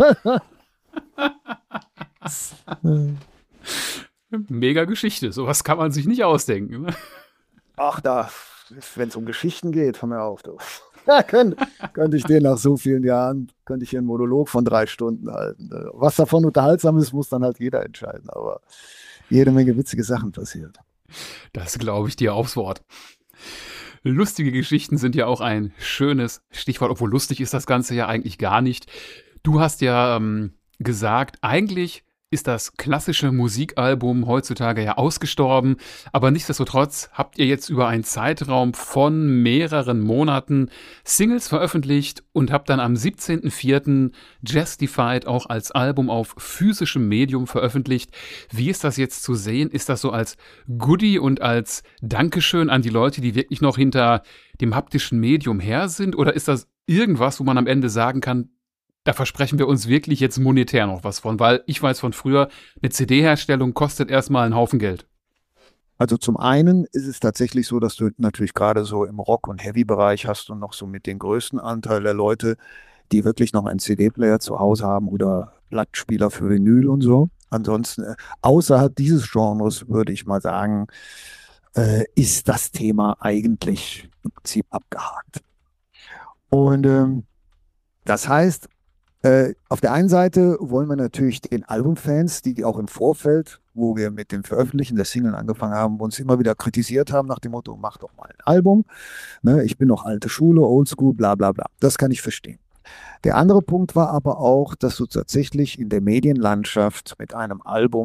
Mega Geschichte, sowas kann man sich nicht ausdenken. Ne? Ach da, wenn es um Geschichten geht, hör mir auf. Du. Ja, könnte, könnte ich dir nach so vielen Jahren, könnte ich hier einen Monolog von drei Stunden halten. Was davon unterhaltsam ist, muss dann halt jeder entscheiden. Aber jede Menge witzige Sachen passiert. Das glaube ich dir aufs Wort. Lustige Geschichten sind ja auch ein schönes Stichwort, obwohl lustig ist das Ganze ja eigentlich gar nicht. Du hast ja ähm, gesagt, eigentlich ist das klassische Musikalbum heutzutage ja ausgestorben, aber nichtsdestotrotz habt ihr jetzt über einen Zeitraum von mehreren Monaten Singles veröffentlicht und habt dann am siebzehnten vierten Justified auch als Album auf physischem Medium veröffentlicht. Wie ist das jetzt zu sehen? Ist das so als Goodie und als Dankeschön an die Leute, die wirklich noch hinter dem haptischen Medium her sind? Oder ist das irgendwas, wo man am Ende sagen kann, da versprechen wir uns wirklich jetzt monetär noch was von, weil ich weiß von früher, eine C D-Herstellung kostet erstmal einen Haufen Geld. Also zum einen ist es tatsächlich so, dass du natürlich gerade so im Rock- und Heavy-Bereich hast und noch so mit den größten Anteil der Leute, die wirklich noch einen C D-Player zu Hause haben oder Plattenspieler für Vinyl und so. Ansonsten, äh, außerhalb dieses Genres würde ich mal sagen, äh, ist das Thema eigentlich im Prinzip abgehakt. Und ähm, das heißt, Äh, auf der einen Seite wollen wir natürlich den Albumfans, die auch im Vorfeld, wo wir mit dem Veröffentlichen der Single angefangen haben, uns immer wieder kritisiert haben nach dem Motto, mach doch mal ein Album. Ne, ich bin noch alte Schule, Oldschool, bla bla bla. Das kann ich verstehen. Der andere Punkt war aber auch, dass du tatsächlich in der Medienlandschaft mit einem Album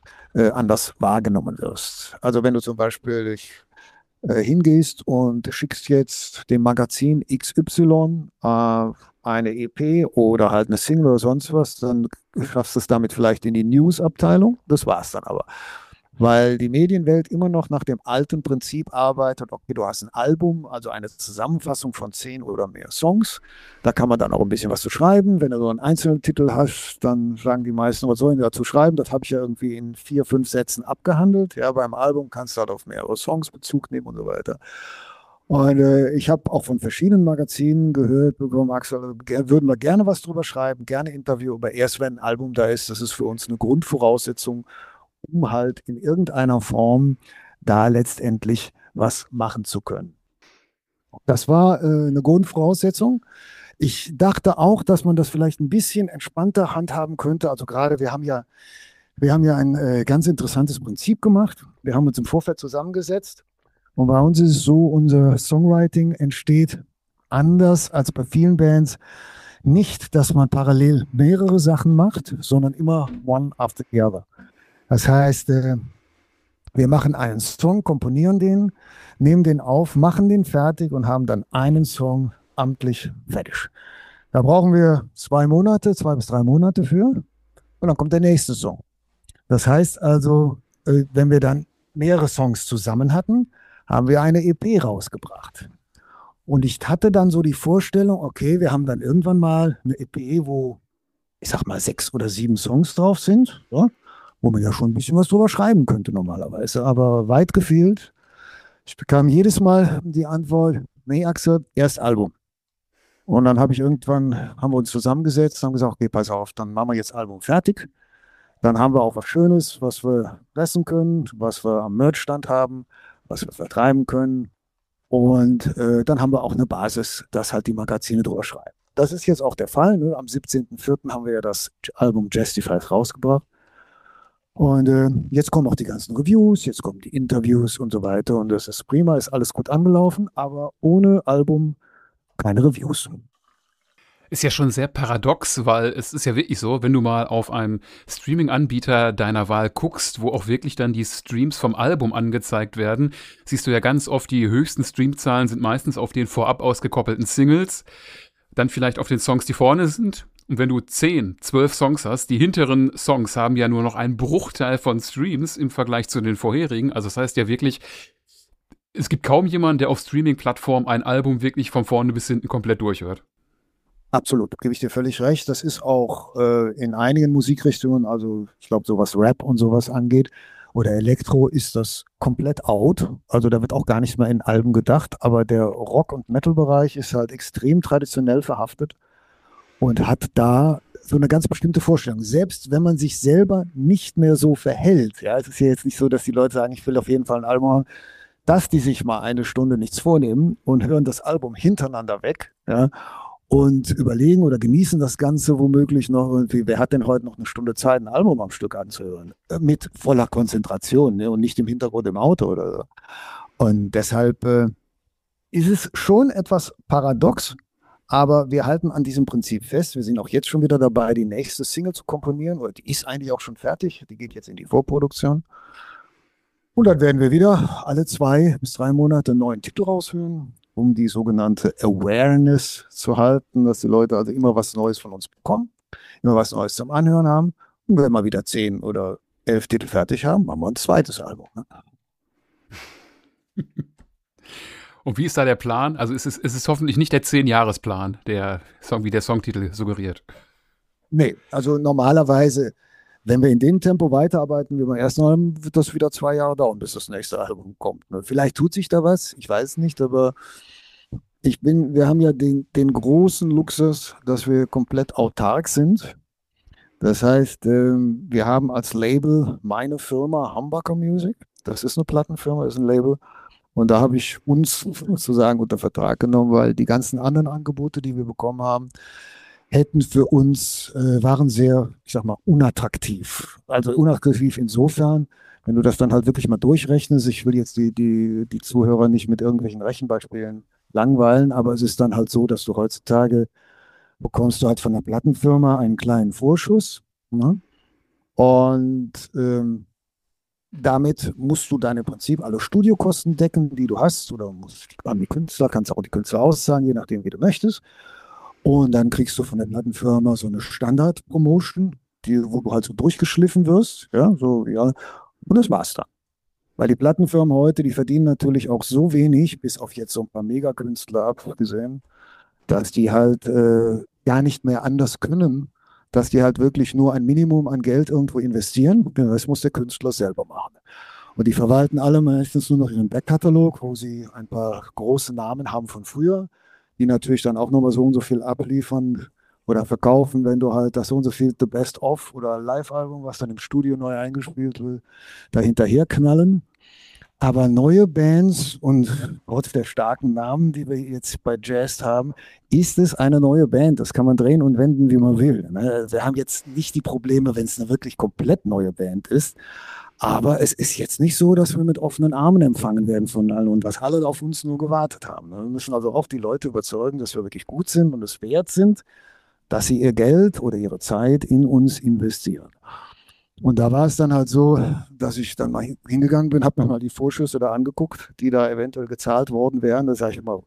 äh, anders wahrgenommen wirst. Also wenn du zum Beispiel ich, äh, hingehst und schickst jetzt dem Magazin X Y äh, eine E P oder halt eine Single oder sonst was, dann schaffst du es damit vielleicht in die News-Abteilung. Das war's dann aber. Weil die Medienwelt immer noch nach dem alten Prinzip arbeitet, okay, du hast ein Album, also eine Zusammenfassung von zehn oder mehr Songs. Da kann man dann auch ein bisschen was zu schreiben. Wenn du so einen einzelnen Titel hast, dann sagen die meisten, was soll ich dazu schreiben? Das habe ich ja irgendwie in vier, fünf Sätzen abgehandelt. Ja, beim Album kannst du halt auf mehrere Songs Bezug nehmen und so weiter. Und äh, ich habe auch von verschiedenen Magazinen gehört bekommen, Axel, ger- würden wir gerne was drüber schreiben, gerne Interview, aber erst wenn ein Album da ist, das ist für uns eine Grundvoraussetzung, um halt in irgendeiner Form da letztendlich was machen zu können. Das war äh, eine Grundvoraussetzung. Ich dachte auch, dass man das vielleicht ein bisschen entspannter handhaben könnte. Also gerade wir haben ja, wir haben ja ein äh, ganz interessantes Prinzip gemacht. Wir haben uns im Vorfeld zusammengesetzt und bei uns ist es so, unser Songwriting entsteht anders als bei vielen Bands. Nicht, dass man parallel mehrere Sachen macht, sondern immer one after the other. Das heißt, äh, wir machen einen Song, komponieren den, nehmen den auf, machen den fertig und haben dann einen Song amtlich fertig. Da brauchen wir zwei Monate, zwei bis drei Monate für und dann kommt der nächste Song. Das heißt also, äh, wenn wir dann mehrere Songs zusammen hatten, haben wir eine E P rausgebracht. Und ich hatte dann so die Vorstellung, okay, wir haben dann irgendwann mal eine E P, wo, ich sag mal, sechs oder sieben Songs drauf sind, ja, wo man ja schon ein bisschen was drüber schreiben könnte normalerweise, aber weit gefehlt. Ich bekam jedes Mal die Antwort, nee, Axel, erst Album. Und dann habe ich irgendwann, haben wir uns zusammengesetzt, haben gesagt, okay, pass auf, dann machen wir jetzt Album fertig. Dann haben wir auch was Schönes, was wir pressen können, was wir am Merchstand haben, was wir vertreiben können. Und äh, dann haben wir auch eine Basis, dass halt die Magazine drüber schreiben. Das ist jetzt auch der Fall. Ne? Am siebzehnten vierten haben wir ja das Album Justified rausgebracht. Und äh, jetzt kommen auch die ganzen Reviews, jetzt kommen die Interviews und so weiter. Und das ist prima, ist alles gut angelaufen, aber ohne Album keine Reviews. Ist ja schon sehr paradox, weil es ist ja wirklich so, wenn du mal auf einem Streaming-Anbieter deiner Wahl guckst, wo auch wirklich dann die Streams vom Album angezeigt werden, siehst du ja ganz oft, die höchsten Streamzahlen sind meistens auf den vorab ausgekoppelten Singles, dann vielleicht auf den Songs, die vorne sind. Und wenn du zehn, zwölf Songs hast, die hinteren Songs haben ja nur noch einen Bruchteil von Streams im Vergleich zu den vorherigen. Also das heißt ja wirklich, es gibt kaum jemanden, der auf Streaming-Plattformen ein Album wirklich von vorne bis hinten komplett durchhört. Absolut, gebe ich dir völlig recht. Das ist auch äh, in einigen Musikrichtungen, also ich glaube, so was Rap und sowas angeht oder Elektro, ist das komplett out. Also da wird auch gar nicht mehr in Alben gedacht, aber der Rock- und Metal-Bereich ist halt extrem traditionell verhaftet und hat da so eine ganz bestimmte Vorstellung. Selbst wenn man sich selber nicht mehr so verhält, ja, es ist ja jetzt nicht so, dass die Leute sagen, ich will auf jeden Fall ein Album haben, dass die sich mal eine Stunde nichts vornehmen und hören das Album hintereinander weg, ja, und überlegen oder genießen das Ganze womöglich noch irgendwie, wer hat denn heute noch eine Stunde Zeit, ein Album am Stück anzuhören? Mit voller Konzentration, ne, und nicht im Hintergrund im Auto oder so. Und deshalb äh, ist es schon etwas paradox, aber wir halten an diesem Prinzip fest. Wir sind auch jetzt schon wieder dabei, die nächste Single zu komponieren, oder die ist eigentlich auch schon fertig, die geht jetzt in die Vorproduktion. Und dann werden wir wieder alle zwei bis drei Monate einen neuen Titel raushören, um die sogenannte Awareness zu halten, dass die Leute also immer was Neues von uns bekommen, immer was Neues zum Anhören haben. Und wenn wir wieder zehn oder elf Titel fertig haben, machen wir ein zweites Album. Ne? Und wie ist da der Plan? Also es ist, es ist hoffentlich nicht der zehn-Jahres-Plan, der Song, wie der Songtitel suggeriert. Nee, also normalerweise, wenn wir in dem Tempo weiterarbeiten wie beim ersten Album, wird das wieder zwei Jahre dauern, bis das nächste Album kommt. Ne? Vielleicht tut sich da was, ich weiß nicht, aber ich bin, wir haben ja den, den großen Luxus, dass wir komplett autark sind. Das heißt, ähm, wir haben als Label meine Firma Humbucker Music. Das ist eine Plattenfirma, ist ein Label. Und da habe ich uns sozusagen unter Vertrag genommen, weil die ganzen anderen Angebote, die wir bekommen haben, hätten für uns, äh, waren sehr, ich sag mal, unattraktiv. Also unattraktiv insofern, wenn du das dann halt wirklich mal durchrechnest. Ich will jetzt die, die, die Zuhörer nicht mit irgendwelchen Rechenbeispielen langweilen, aber es ist dann halt so, dass du heutzutage bekommst du halt von der Plattenfirma einen kleinen Vorschuss, ne? Und ähm, damit musst du dann im Prinzip alle Studiokosten decken, die du hast, oder musst an die Künstler, kannst auch die Künstler auszahlen, je nachdem, wie du möchtest. Und dann kriegst du von der Plattenfirma so eine Standard-Promotion, die, wo du halt so durchgeschliffen wirst, ja, so, ja, und das war's dann. Weil die Plattenfirmen heute, die verdienen natürlich auch so wenig, bis auf jetzt so ein paar Megakünstler abgesehen, dass die halt äh, gar nicht mehr anders können, dass die halt wirklich nur ein Minimum an Geld irgendwo investieren. Das muss der Künstler selber machen. Und die verwalten alle meistens nur noch ihren Backkatalog, wo sie ein paar große Namen haben von früher, die natürlich dann auch nochmal so und so viel abliefern oder verkaufen, wenn du halt das so und so viel The Best Of oder Live-Album, was dann im Studio neu eingespielt wird, da hinterher knallen. Aber neue Bands und trotz der starken Namen, die wir jetzt bei Jazz haben, ist es eine neue Band. Das kann man drehen und wenden, wie man will. Wir haben jetzt nicht die Probleme, wenn es eine wirklich komplett neue Band ist. Aber es ist jetzt nicht so, dass wir mit offenen Armen empfangen werden von allen und dass alle auf uns nur gewartet haben. Wir müssen also auch die Leute überzeugen, dass wir wirklich gut sind und es wert sind, dass sie ihr Geld oder ihre Zeit in uns investieren. Und da war es dann halt so, dass ich dann mal hingegangen bin, habe mir mal die Vorschüsse da angeguckt, die da eventuell gezahlt worden wären. Da sage ich immer,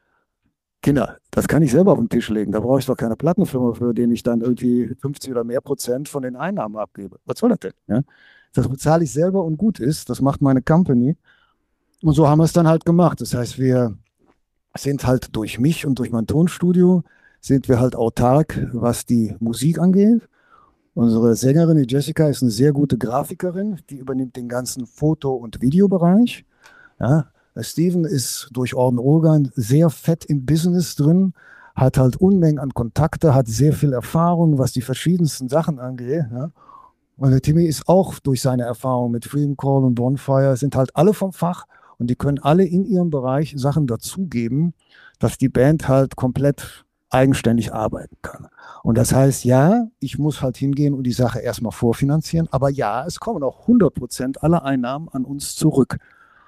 Kinder, das kann ich selber auf den Tisch legen. Da brauche ich doch keine Plattenfirma, für den ich dann irgendwie fünfzig oder mehr Prozent von den Einnahmen abgebe. Was soll das denn? Ja? Das bezahle ich selber und gut ist. Das macht meine Company. Und so haben wir es dann halt gemacht. Das heißt, wir sind halt durch mich und durch mein Tonstudio, sind wir halt autark, was die Musik angeht. Unsere Sängerin, die Jessica, ist eine sehr gute Grafikerin. Die übernimmt den ganzen Foto- und Videobereich. Ja, Steven ist durch Orden Organ sehr fett im Business drin, hat halt Unmengen an Kontakte, hat sehr viel Erfahrung, was die verschiedensten Sachen angeht. Ja. Und der Timmy ist auch durch seine Erfahrung mit Freedom Call und Bonfire, sind halt alle vom Fach und die können alle in ihrem Bereich Sachen dazugeben, dass die Band halt komplett eigenständig arbeiten kann. Und das heißt, ja, ich muss halt hingehen und die Sache erstmal vorfinanzieren, aber ja, es kommen auch hundert Prozent aller Einnahmen an uns zurück.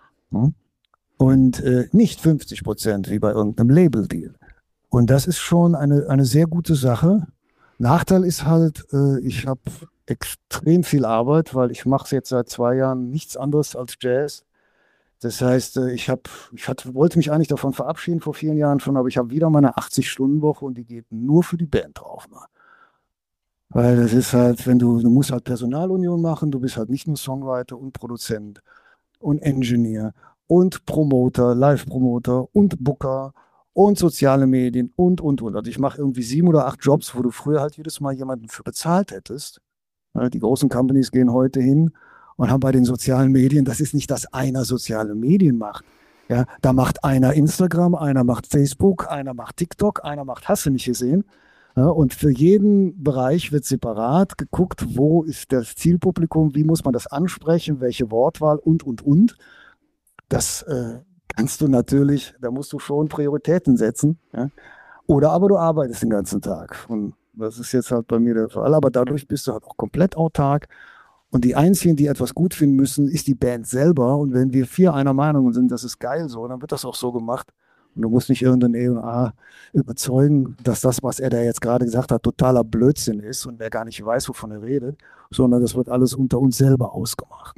Und äh, nicht fünfzig Prozent wie bei irgendeinem Label-Deal. Und das ist schon eine, eine sehr gute Sache. Nachteil ist halt, äh, ich habe extrem viel Arbeit, weil ich mache jetzt seit zwei Jahren nichts anderes als Jazz. Das heißt, ich, hab, ich hatte, wollte mich eigentlich davon verabschieden vor vielen Jahren schon, aber ich habe wieder meine achtzig-Stunden-Woche und die geht nur für die Band drauf. Ne? Weil das ist halt, wenn du, du musst halt Personalunion machen, du bist halt nicht nur Songwriter und Produzent und Engineer und Promoter, Live-Promoter und Booker und soziale Medien und, und, und. Also ich mache irgendwie sieben oder acht Jobs, wo du früher halt jedes Mal jemanden für bezahlt hättest. Die großen Companies gehen heute hin und haben bei den sozialen Medien, das ist nicht, dass einer soziale Medien macht. Ja, da macht einer Instagram, einer macht Facebook, einer macht TikTok, einer macht Hast du nicht gesehen. Ja, und für jeden Bereich wird separat geguckt, wo ist das Zielpublikum, wie muss man das ansprechen, welche Wortwahl und, und, und. Das äh, kannst du natürlich, da musst du schon Prioritäten setzen. Ja? Oder aber du arbeitest den ganzen Tag. Und das ist jetzt halt bei mir der Fall. Aber dadurch bist du halt auch komplett autark. Und die Einzigen, die etwas gut finden müssen, ist die Band selber. Und wenn wir vier einer Meinung sind, das ist geil so, dann wird das auch so gemacht. Und du musst nicht irgendeinen E und A überzeugen, dass das, was er da jetzt gerade gesagt hat, totaler Blödsinn ist und er gar nicht weiß, wovon er redet, sondern das wird alles unter uns selber ausgemacht.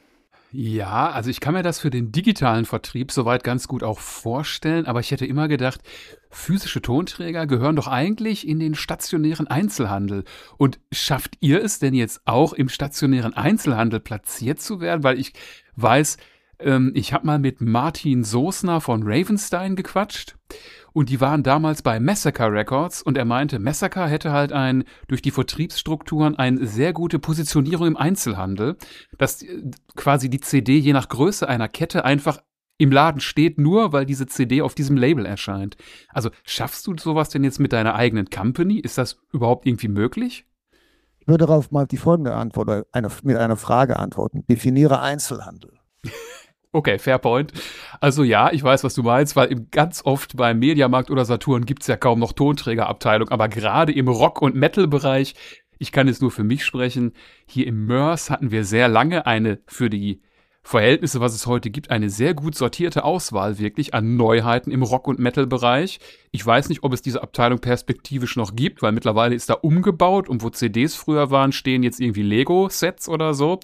Ja, also ich kann mir das für den digitalen Vertrieb soweit ganz gut auch vorstellen, aber ich hätte immer gedacht, physische Tonträger gehören doch eigentlich in den stationären Einzelhandel. Und schafft ihr es denn jetzt auch im stationären Einzelhandel platziert zu werden? Weil ich weiß, ähm, ich habe mal mit Martin Soßner von Ravenstein gequatscht und die waren damals bei Massacre Records und er meinte, Massacre hätte halt ein, durch die Vertriebsstrukturen eine sehr gute Positionierung im Einzelhandel, dass quasi die C D je nach Größe einer Kette einfach im Laden steht, nur weil diese C D auf diesem Label erscheint. Also schaffst du sowas denn jetzt mit deiner eigenen Company? Ist das überhaupt irgendwie möglich? Ich würde darauf mal die folgende Antwort oder eine, mit einer Frage antworten. Definiere Einzelhandel. Okay, fair point. Also ja, ich weiß, was du meinst, weil im, ganz oft beim Mediamarkt oder Saturn gibt's ja kaum noch Tonträgerabteilung, aber gerade im Rock- und Metal-Bereich, ich kann jetzt nur für mich sprechen, hier im Mörs hatten wir sehr lange eine für die Verhältnisse, was es heute gibt, eine sehr gut sortierte Auswahl wirklich an Neuheiten im Rock- und Metal-Bereich. Ich weiß nicht, ob es diese Abteilung perspektivisch noch gibt, weil mittlerweile ist da umgebaut und wo C Ds früher waren, stehen jetzt irgendwie Lego-Sets oder so.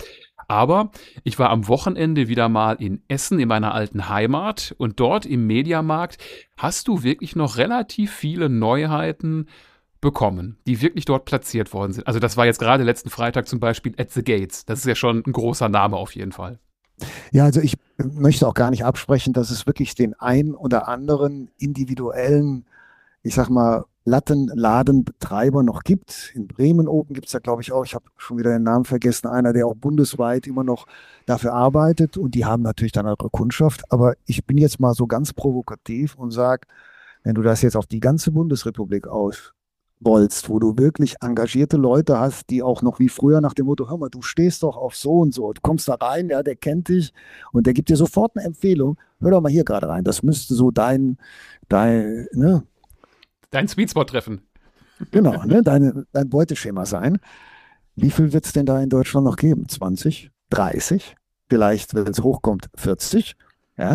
Aber ich war am Wochenende wieder mal in Essen, in meiner alten Heimat. Und dort im Mediamarkt hast du wirklich noch relativ viele Neuheiten bekommen, die wirklich dort platziert worden sind. Also das war jetzt gerade letzten Freitag zum Beispiel At the Gates. Das ist ja schon ein großer Name auf jeden Fall. Ja, also ich möchte auch gar nicht absprechen, dass es wirklich den einen oder anderen individuellen, ich sag mal, Plattenladenbetreiber noch gibt. In Bremen oben gibt es ja, glaube ich, auch, ich habe schon wieder den Namen vergessen, einer, der auch bundesweit immer noch dafür arbeitet und die haben natürlich dann ihre Kundschaft. Aber ich bin jetzt mal so ganz provokativ und sage, wenn du das jetzt auf die ganze Bundesrepublik ausrollst, wo du wirklich engagierte Leute hast, die auch noch wie früher nach dem Motto, hör mal, du stehst doch auf so und so, du kommst da rein, ja, der kennt dich und der gibt dir sofort eine Empfehlung, hör doch mal hier gerade rein, das müsste so dein, dein, ne, Dein Sweetspot treffen. Genau, ne, deine, dein Beuteschema sein. Wie viel wird es denn da in Deutschland noch geben? zwanzig, dreißig, vielleicht, wenn es hochkommt, vierzig. Ja?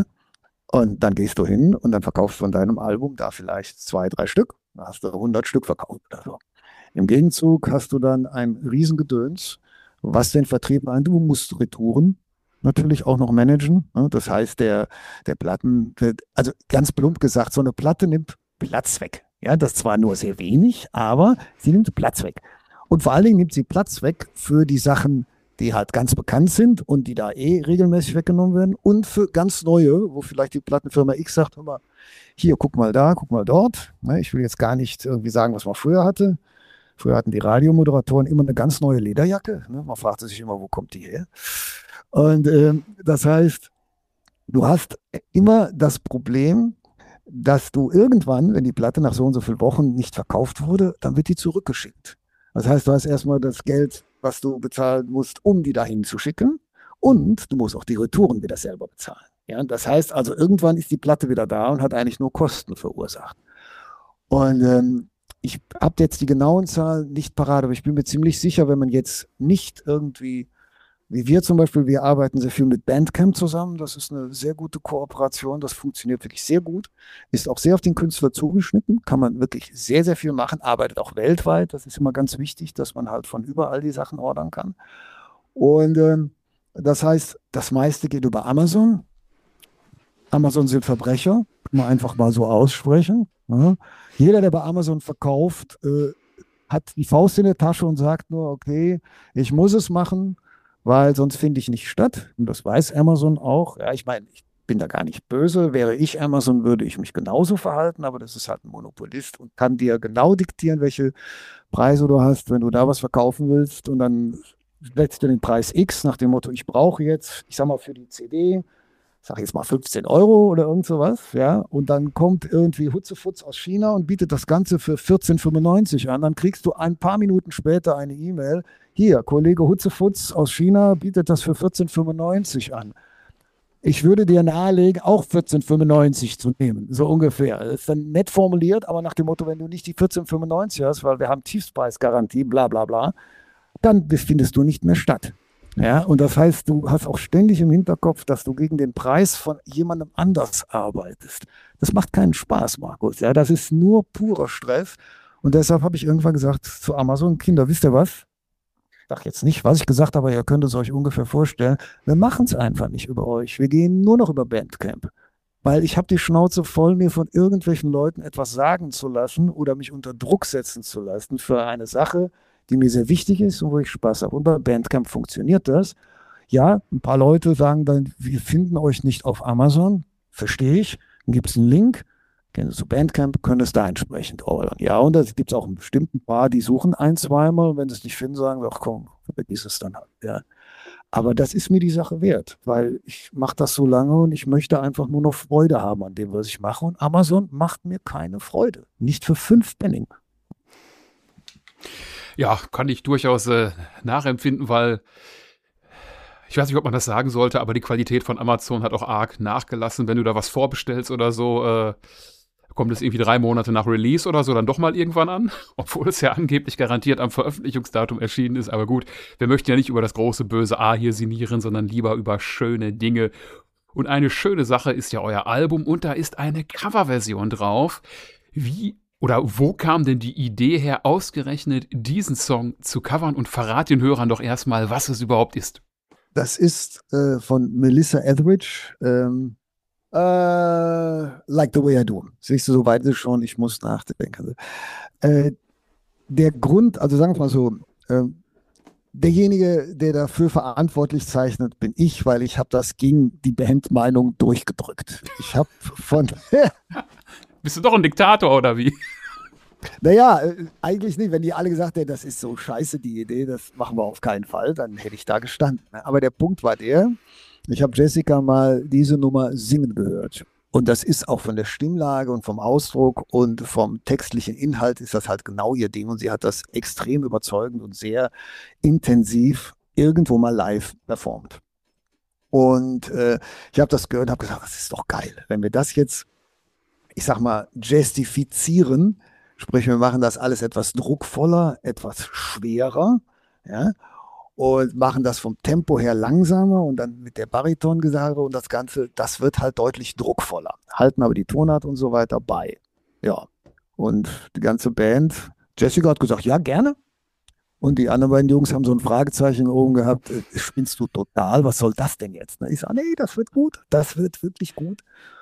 Und dann gehst du hin und dann verkaufst du von deinem Album da vielleicht zwei, drei Stück. Da hast du hundert Stück verkauft oder so. Im Gegenzug hast du dann ein Riesengedöns, was den Vertrieb an. Du musst Retouren natürlich auch noch managen. Ne? Das heißt, der, der Platten, also ganz plump gesagt, so eine Platte nimmt Platz weg. Ja, das zwar nur sehr wenig, aber sie nimmt Platz weg. Und vor allen Dingen nimmt sie Platz weg für die Sachen, die halt ganz bekannt sind und die da eh regelmäßig weggenommen werden und für ganz neue, wo vielleicht die Plattenfirma X sagt, hör mal, hier, guck mal da, guck mal dort. Ich will jetzt gar nicht irgendwie sagen, was man früher hatte. Früher hatten die Radiomoderatoren immer eine ganz neue Lederjacke. Man fragte sich immer, wo kommt die her? Und äh, das heißt, du hast immer das Problem, dass du irgendwann, wenn die Platte nach so und so vielen Wochen nicht verkauft wurde, dann wird die zurückgeschickt. Das heißt, du hast erstmal das Geld, was du bezahlen musst, um die dahin zu schicken und du musst auch die Retouren wieder selber bezahlen. Ja, das heißt also, irgendwann ist die Platte wieder da und hat eigentlich nur Kosten verursacht. Und ähm, ich habe jetzt die genauen Zahlen nicht parat, aber ich bin mir ziemlich sicher, wenn man jetzt nicht irgendwie wie wir zum Beispiel, wir arbeiten sehr viel mit Bandcamp zusammen. Das ist eine sehr gute Kooperation. Das funktioniert wirklich sehr gut. Ist auch sehr auf den Künstler zugeschnitten. Kann man wirklich sehr, sehr viel machen. Arbeitet auch weltweit. Das ist immer ganz wichtig, dass man halt von überall die Sachen ordern kann. Und ähm, das heißt, das meiste geht über Amazon. Amazon sind Verbrecher. Kann man einfach mal so aussprechen. Ja. Jeder, der bei Amazon verkauft, äh, hat die Faust in der Tasche und sagt nur, okay, ich muss es machen, weil sonst finde ich nicht statt. Und das weiß Amazon auch. Ja, ich meine, ich bin da gar nicht böse. Wäre ich Amazon, würde ich mich genauso verhalten, aber das ist halt ein Monopolist und kann dir genau diktieren, welche Preise du hast, wenn du da was verkaufen willst. Und dann setzt du den Preis X nach dem Motto, ich brauche jetzt, ich sag mal, für die C D, sag jetzt mal fünfzehn Euro oder irgend sowas, ja. Und dann kommt irgendwie Hutzefutz aus China und bietet das Ganze für vierzehn fünfundneunzig an. Dann kriegst du ein paar Minuten später eine E-Mail, hier, Kollege Hutzefutz aus China bietet das für vierzehn fünfundneunzig an. Ich würde dir nahelegen, auch vierzehn fünfundneunzig zu nehmen, so ungefähr. Das ist dann nett formuliert, aber nach dem Motto, wenn du nicht die vierzehn fünfundneunzig hast, weil wir haben Tiefpreisgarantie, bla bla bla, dann findest du nicht mehr statt. Ja, und das heißt, du hast auch ständig im Hinterkopf, dass du gegen den Preis von jemandem anders arbeitest. Das macht keinen Spaß, Markus. Ja, das ist nur purer Stress. Und deshalb habe ich irgendwann gesagt zu Amazon, Kinder, wisst ihr was? Ich sage jetzt nicht, was ich gesagt habe, aber ihr könnt es euch ungefähr vorstellen. Wir machen es einfach nicht über euch. Wir gehen nur noch über Bandcamp. Weil ich habe die Schnauze voll, mir von irgendwelchen Leuten etwas sagen zu lassen oder mich unter Druck setzen zu lassen für eine Sache, die mir sehr wichtig ist und wo ich Spaß habe. Und bei Bandcamp funktioniert das. Ja, ein paar Leute sagen dann, wir finden euch nicht auf Amazon. Verstehe ich. Dann gibt es einen Link. Gehen Sie zu Bandcamp, können es da entsprechend ordern. Ja, und da gibt es auch einen bestimmten paar, die suchen ein, zweimal. Und wenn sie es nicht finden, sagen wir, ach komm, vergiss es dann halt. Ja. Aber das ist mir die Sache wert, weil ich mache das so lange und ich möchte einfach nur noch Freude haben an dem, was ich mache. Und Amazon macht mir keine Freude. Nicht für fünf Pfennig. Ja, kann ich durchaus äh, nachempfinden, weil ich weiß nicht, ob man das sagen sollte, aber die Qualität von Amazon hat auch arg nachgelassen. Wenn du da was vorbestellst oder so, äh, kommt es irgendwie drei Monate nach Release oder so dann doch mal irgendwann an, obwohl es ja angeblich garantiert am Veröffentlichungsdatum erschienen ist. Aber gut, wir möchten ja nicht über das große böse A hier sinnieren, sondern lieber über schöne Dinge. Und eine schöne Sache ist ja euer Album und da ist eine Coverversion drauf. Wie oder wo kam denn die Idee her, ausgerechnet diesen Song zu covern? Und verrat den Hörern doch erstmal, was es überhaupt ist. Das ist äh, von Melissa Etheridge. Ähm, äh, Like the Way I Do. Siehst du, so weit ist es schon, ich muss nachdenken. Äh, der Grund, also sagen wir mal so, äh, derjenige, der dafür verantwortlich zeichnet, bin ich, weil ich habe das gegen die Bandmeinung durchgedrückt. Ich habe von... Bist du doch ein Diktator, oder wie? Naja, äh, eigentlich nicht. Wenn die alle gesagt hätten, das ist so scheiße, die Idee, das machen wir auf keinen Fall, dann hätte ich da gestanden. Aber der Punkt war der, ich habe Jessica mal diese Nummer singen gehört. Und das ist auch von der Stimmlage und vom Ausdruck und vom textlichen Inhalt ist das halt genau ihr Ding. Und sie hat das extrem überzeugend und sehr intensiv irgendwo mal live performt. Und äh, ich habe das gehört und habe gesagt, das ist doch geil. Wenn wir das jetzt, ich sag mal, jazzifizieren, sprich, wir machen das alles etwas druckvoller, etwas schwerer, ja, und machen das vom Tempo her langsamer und dann mit der Baritongitarre und das Ganze, das wird halt deutlich druckvoller. Halten aber die Tonart und so weiter bei. Ja, und die ganze Band, Jessica hat gesagt, ja, gerne. Und die anderen beiden Jungs haben so ein Fragezeichen oben gehabt, äh, spinnst du total, was soll das denn jetzt? Ich sage, nee, das wird gut, das wird wirklich gut.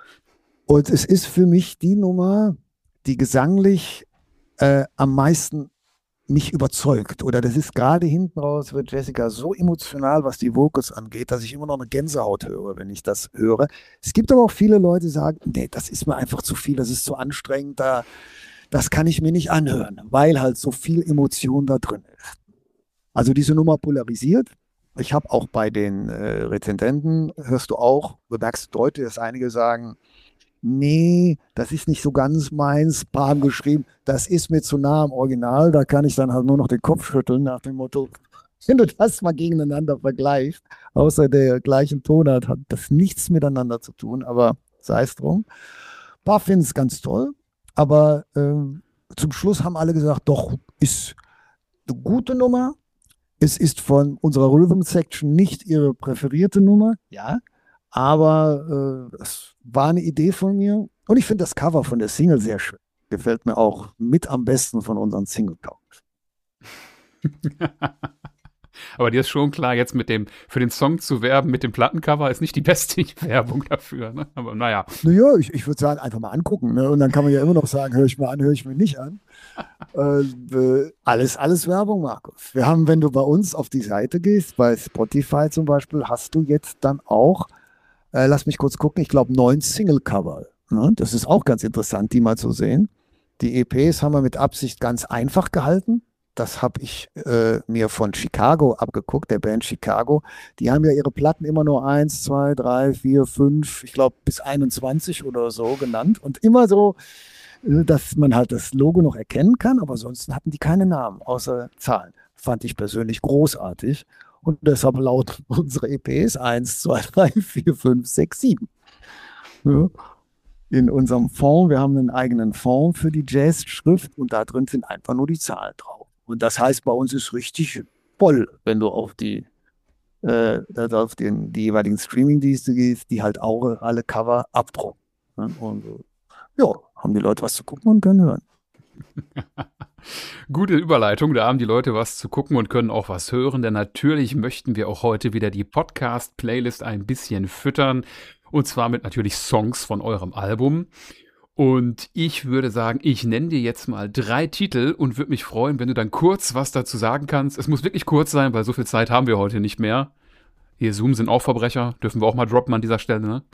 Und es ist für mich die Nummer, die gesanglich äh, am meisten mich überzeugt. Oder das ist gerade hinten raus, wird Jessica so emotional, was die Vocals angeht, dass ich immer noch eine Gänsehaut höre, wenn ich das höre. Es gibt aber auch viele Leute, die sagen, nee, das ist mir einfach zu viel, das ist zu anstrengend, da, das kann ich mir nicht anhören, weil halt so viel Emotion da drin ist. Also diese Nummer polarisiert. Ich habe auch bei den äh, Rezensenten, hörst du auch, bemerkst du deutlich, dass einige sagen, nee, das ist nicht so ganz meins, paar haben geschrieben, das ist mir zu nah am Original, da kann ich dann halt nur noch den Kopf schütteln nach dem Motto, wenn du das mal gegeneinander vergleichst, außer der gleichen Tonart hat das nichts miteinander zu tun, aber sei es drum. Ein paar finden es ganz toll, aber äh, zum Schluss haben alle gesagt, doch, ist eine gute Nummer, es ist von unserer Rhythm Section nicht ihre präferierte Nummer, ja, aber äh, es war eine Idee von mir. Und ich finde das Cover von der Single sehr schön. Gefällt mir auch mit am besten von unseren Single-Covers. Aber dir ist schon klar, jetzt mit dem, für den Song zu werben mit dem Plattencover ist nicht die beste Werbung dafür. Ne? Aber naja. Naja, ich, ich würde sagen, einfach mal angucken. Ne? Und dann kann man ja immer noch sagen, höre ich mal an, höre ich mir nicht an. äh, äh, alles, alles Werbung, Markus. Wir haben, wenn du bei uns auf die Seite gehst, bei Spotify zum Beispiel, hast du jetzt dann auch Äh, lass mich kurz gucken, ich glaube neun Single-Cover. Ne? Das ist auch ganz interessant, die mal zu sehen. Die E Ps haben wir mit Absicht ganz einfach gehalten. Das habe ich äh, mir von Chicago abgeguckt, der Band Chicago. Die haben ja ihre Platten immer nur eins, zwei, drei, vier, fünf, ich glaube bis einundzwanzig oder so genannt. Und immer so, äh, dass man halt das Logo noch erkennen kann, aber sonst hatten die keine Namen, außer Zahlen. Fand ich persönlich großartig. Und deshalb lauten unsere E Ps eins, zwei, drei, vier, fünf, sechs, sieben. Ja. In unserem Fond, wir haben einen eigenen Fond für die Jazz-Schrift und da drin sind einfach nur die Zahlen drauf. Und das heißt, bei uns ist richtig voll, wenn du auf die, äh, auf den, die jeweiligen Streaming-Dienste gehst, die halt auch alle Cover abdrucken. Ja, und ja, haben die Leute was zu gucken und können hören. Gute Überleitung, da haben die Leute was zu gucken und können auch was hören, denn natürlich möchten wir auch heute wieder die Podcast-Playlist ein bisschen füttern und zwar mit natürlich Songs von eurem Album. Und ich würde sagen, ich nenne dir jetzt mal drei Titel und würde mich freuen, wenn du dann kurz was dazu sagen kannst. Es muss wirklich kurz sein, weil so viel Zeit haben wir heute nicht mehr. Hier, Zoom sind auch Verbrecher, dürfen wir auch mal droppen an dieser Stelle, ne?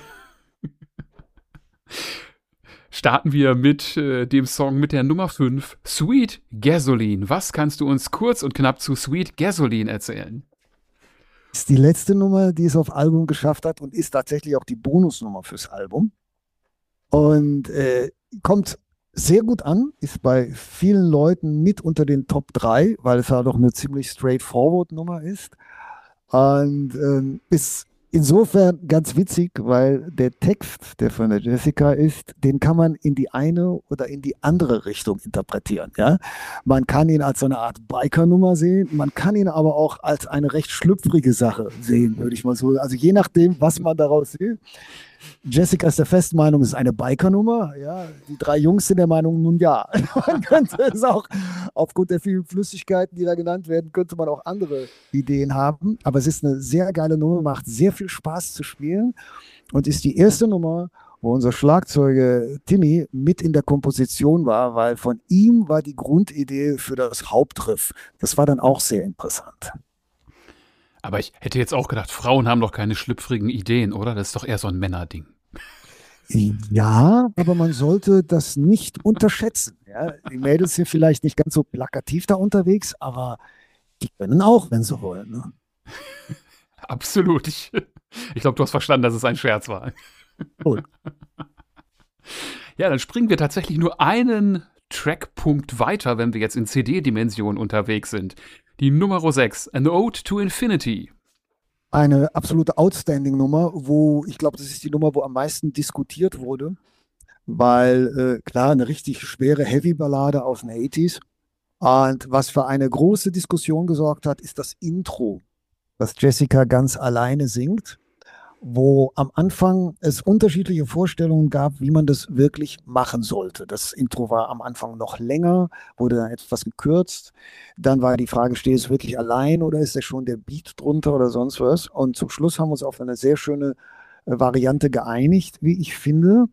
Starten wir mit äh, dem Song mit der Nummer fünf, Sweet Gasoline. Was kannst du uns kurz und knapp zu Sweet Gasoline erzählen? Das ist die letzte Nummer, die es auf Album geschafft hat und ist tatsächlich auch die Bonusnummer fürs Album. Und äh, kommt sehr gut an, ist bei vielen Leuten mit unter den Top drei, weil es ja doch eine ziemlich straightforward Nummer ist. Und ähm, ist insofern ganz witzig, weil der Text, der von der Jessica ist, den kann man in die eine oder in die andere Richtung interpretieren. Ja? Man kann ihn als so eine Art Biker-Nummer sehen, man kann ihn aber auch als eine recht schlüpfrige Sache sehen, würde ich mal so. Also je nachdem, was man daraus sieht. Jessica ist der festen Meinung, es ist eine Bikernummer. Ja, die drei Jungs sind der Meinung, nun ja. Man könnte es auch, aufgrund der vielen Flüssigkeiten, die da genannt werden, könnte man auch andere Ideen haben. Aber es ist eine sehr geile Nummer, macht sehr viel Spaß zu spielen und ist die erste Nummer, wo unser Schlagzeuger Timmy mit in der Komposition war, weil von ihm war die Grundidee für das Hauptriff. Das war dann auch sehr interessant. Aber ich hätte jetzt auch gedacht, Frauen haben doch keine schlüpfrigen Ideen, oder? Das ist doch eher so ein Männerding. Ja, aber man sollte das nicht unterschätzen. Ja? Die Mädels sind vielleicht nicht ganz so plakativ da unterwegs, aber die können auch, wenn sie wollen. Ne? Absolut. Ich, ich glaube, du hast verstanden, dass es ein Scherz war. Cool. Ja, dann springen wir tatsächlich nur einen Trackpunkt weiter, wenn wir jetzt in C D-Dimension unterwegs sind. Die Nummer sechs, An Ode to Infinity. Eine absolute Outstanding-Nummer, wo ich glaube, das ist die Nummer, wo am meisten diskutiert wurde, weil äh, klar, eine richtig schwere Heavy-Ballade aus den achtziger. Und was für eine große Diskussion gesorgt hat, ist das Intro, das Jessica ganz alleine singt, wo am Anfang es unterschiedliche Vorstellungen gab, wie man das wirklich machen sollte. Das Intro war am Anfang noch länger, wurde dann etwas gekürzt. Dann war die Frage, steht es wirklich allein oder ist da schon der Beat drunter oder sonst was? Und zum Schluss haben wir uns auf eine sehr schöne äh, Variante geeinigt, wie ich finde.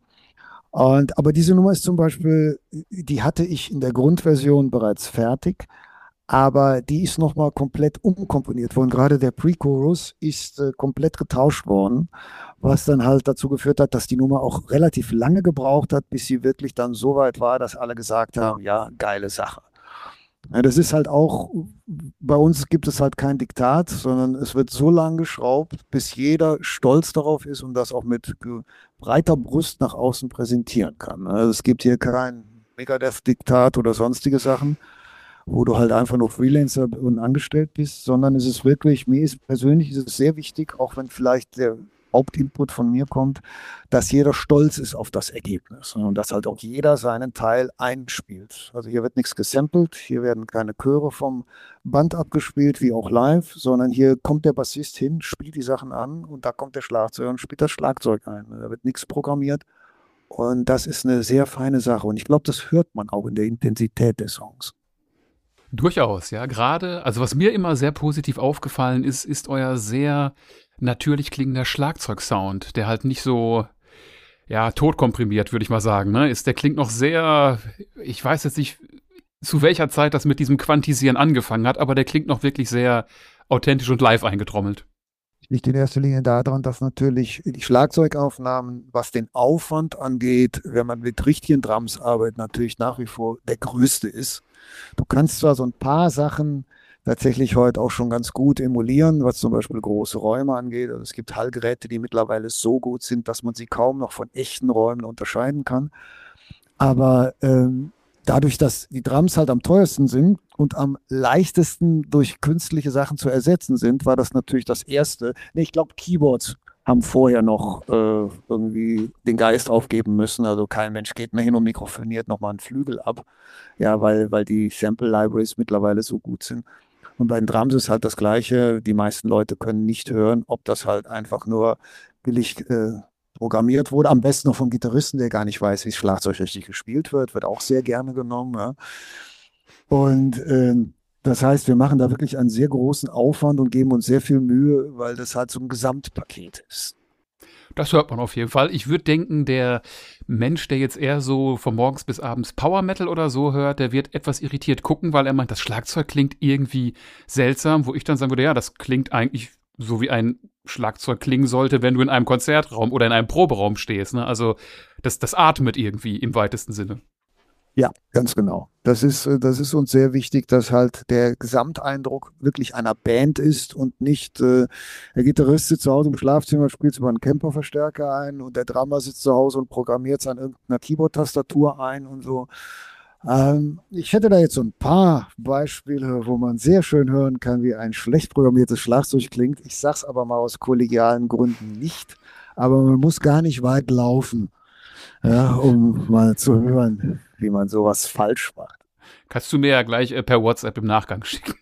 Und, aber diese Nummer ist zum Beispiel, die hatte ich in der Grundversion bereits fertig. Aber die ist nochmal komplett umkomponiert worden. Gerade der Pre-Chorus ist äh, komplett getauscht worden, was dann halt dazu geführt hat, dass die Nummer auch relativ lange gebraucht hat, bis sie wirklich dann so weit war, dass alle gesagt haben, ja, geile Sache. Ja, das ist halt auch, bei uns gibt es halt kein Diktat, sondern es wird so lang geschraubt, bis jeder stolz darauf ist und das auch mit breiter Brust nach außen präsentieren kann. Also es gibt hier kein Megadeth-Diktat oder sonstige Sachen, wo du halt einfach nur Freelancer und angestellt bist, sondern es ist wirklich, mir ist persönlich ist es sehr wichtig, auch wenn vielleicht der Hauptinput von mir kommt, dass jeder stolz ist auf das Ergebnis und dass halt auch jeder seinen Teil einspielt. Also hier wird nichts gesampelt, hier werden keine Chöre vom Band abgespielt, wie auch live, sondern hier kommt der Bassist hin, spielt die Sachen an und da kommt der Schlagzeuger und spielt das Schlagzeug ein. Da wird nichts programmiert und das ist eine sehr feine Sache und ich glaube, das hört man auch in der Intensität der Songs. Durchaus, ja. Gerade, also was mir immer sehr positiv aufgefallen ist, ist euer sehr natürlich klingender Schlagzeugsound, der halt nicht so, ja, totkomprimiert, würde ich mal sagen, ne? Ist, der klingt noch sehr, ich weiß jetzt nicht, zu welcher Zeit das mit diesem Quantisieren angefangen hat, aber der klingt noch wirklich sehr authentisch und live eingetrommelt. Liegt in erster Linie daran, dass natürlich die Schlagzeugaufnahmen, was den Aufwand angeht, wenn man mit richtigen Drums arbeitet, natürlich nach wie vor der größte ist. Du kannst zwar so ein paar Sachen tatsächlich heute auch schon ganz gut emulieren, was zum Beispiel große Räume angeht. Also es gibt Hallgeräte, die mittlerweile so gut sind, dass man sie kaum noch von echten Räumen unterscheiden kann. Aber ähm, dadurch, dass die Drums halt am teuersten sind und am leichtesten durch künstliche Sachen zu ersetzen sind, war das natürlich das Erste. Nee, ich glaube, Keyboards haben vorher noch äh, irgendwie den Geist aufgeben müssen. Also kein Mensch geht mehr hin und mikrofoniert nochmal einen Flügel ab. Ja, weil, weil die Sample-Libraries mittlerweile so gut sind. Und bei den Drums ist halt das Gleiche. Die meisten Leute können nicht hören, ob das halt einfach nur billig äh, programmiert wurde. Am besten noch vom Gitarristen, der gar nicht weiß, wie das Schlagzeug richtig gespielt wird. Wird auch sehr gerne genommen. Ja. Und äh, das heißt, wir machen da wirklich einen sehr großen Aufwand und geben uns sehr viel Mühe, weil das halt so ein Gesamtpaket ist. Das hört man auf jeden Fall. Ich würde denken, der Mensch, der jetzt eher so von morgens bis abends Power Metal oder so hört, der wird etwas irritiert gucken, weil er meint, das Schlagzeug klingt irgendwie seltsam, wo ich dann sagen würde, ja, das klingt eigentlich so, wie ein Schlagzeug klingen sollte, wenn du in einem Konzertraum oder in einem Proberaum stehst. Ne? Also das, das atmet irgendwie im weitesten Sinne. Ja, ganz genau. Das ist, äh, das ist uns sehr wichtig, dass halt der Gesamteindruck wirklich einer Band ist und nicht äh, der Gitarrist sitzt zu Hause im Schlafzimmer, spielt über einen Kemper-Verstärker ein und der Drummer sitzt zu Hause und programmiert es an irgendeiner Keyboard-Tastatur ein und so. Ähm, ich hätte da jetzt so ein paar Beispiele, wo man sehr schön hören kann, wie ein schlecht programmiertes Schlagzeug klingt. Ich sag's aber mal aus kollegialen Gründen nicht, aber man muss gar nicht weit laufen, ja, um mal zu hören, wie man sowas falsch macht. Kannst du mir ja gleich äh, per WhatsApp im Nachgang schicken.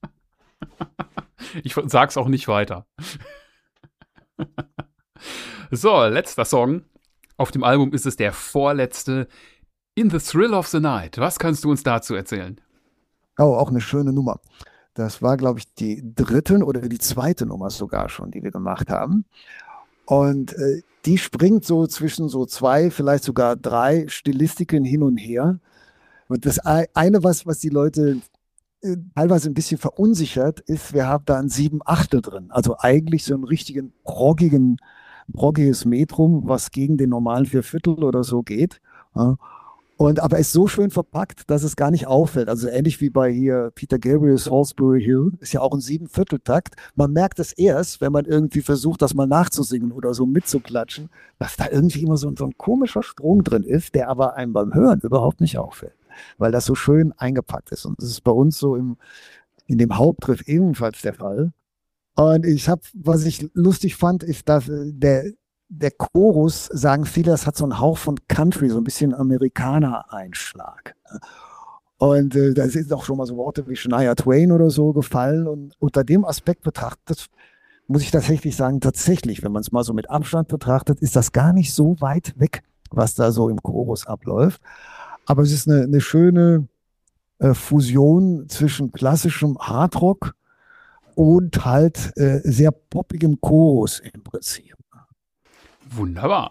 Ich sag's auch nicht weiter. So, letzter Song. Auf dem Album ist es der vorletzte, In the Thrill of the Night. Was kannst du uns dazu erzählen? Oh, auch eine schöne Nummer. Das war, glaube ich, die dritte oder die zweite Nummer sogar schon, die wir gemacht haben. Und äh, die springt so zwischen so zwei, vielleicht sogar drei Stilistiken hin und her. Und das ei- eine, was, was die Leute äh, teilweise ein bisschen verunsichert, ist, wir haben da ein sieben Achtel drin. Also eigentlich so einen richtigen proggigen, proggiges Metrum, was gegen den normalen Vierviertel oder so geht. Ja. Und aber ist so schön verpackt, dass es gar nicht auffällt. Also ähnlich wie bei hier Peter Gabriel's Salisbury Hill, ist ja auch ein Siebenvierteltakt. Man merkt es erst, wenn man irgendwie versucht, das mal nachzusingen oder so mitzuklatschen, dass da irgendwie immer so, so ein komischer Sprung drin ist, der aber einem beim Hören überhaupt nicht auffällt, weil das so schön eingepackt ist. Und das ist bei uns so im, in dem Hauptriff ebenfalls der Fall. Und ich habe, was ich lustig fand, ist, dass äh, der der Chorus, sagen viele, das hat so einen Hauch von Country, so ein bisschen Amerikaner-Einschlag. Und äh, da sind auch schon mal so Worte wie Shania Twain oder so gefallen. Und unter dem Aspekt betrachtet, muss ich tatsächlich sagen, tatsächlich, wenn man es mal so mit Abstand betrachtet, ist das gar nicht so weit weg, was da so im Chorus abläuft. Aber es ist eine, eine schöne äh, Fusion zwischen klassischem Hardrock und halt äh, sehr poppigem Chorus im Prinzip. Wunderbar.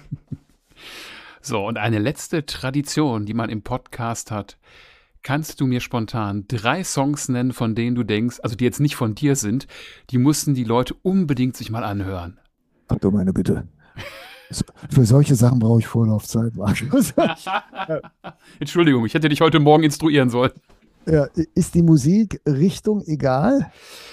So, und eine letzte Tradition, die man im Podcast hat. Kannst du mir spontan drei Songs nennen, von denen du denkst, also die jetzt nicht von dir sind, die mussten die Leute unbedingt sich mal anhören? Ach du meine Güte. Für solche Sachen brauche ich Vorlaufzeit, Markus. Entschuldigung, ich hätte dich heute Morgen instruieren sollen. Ja, ist die Musikrichtung egal?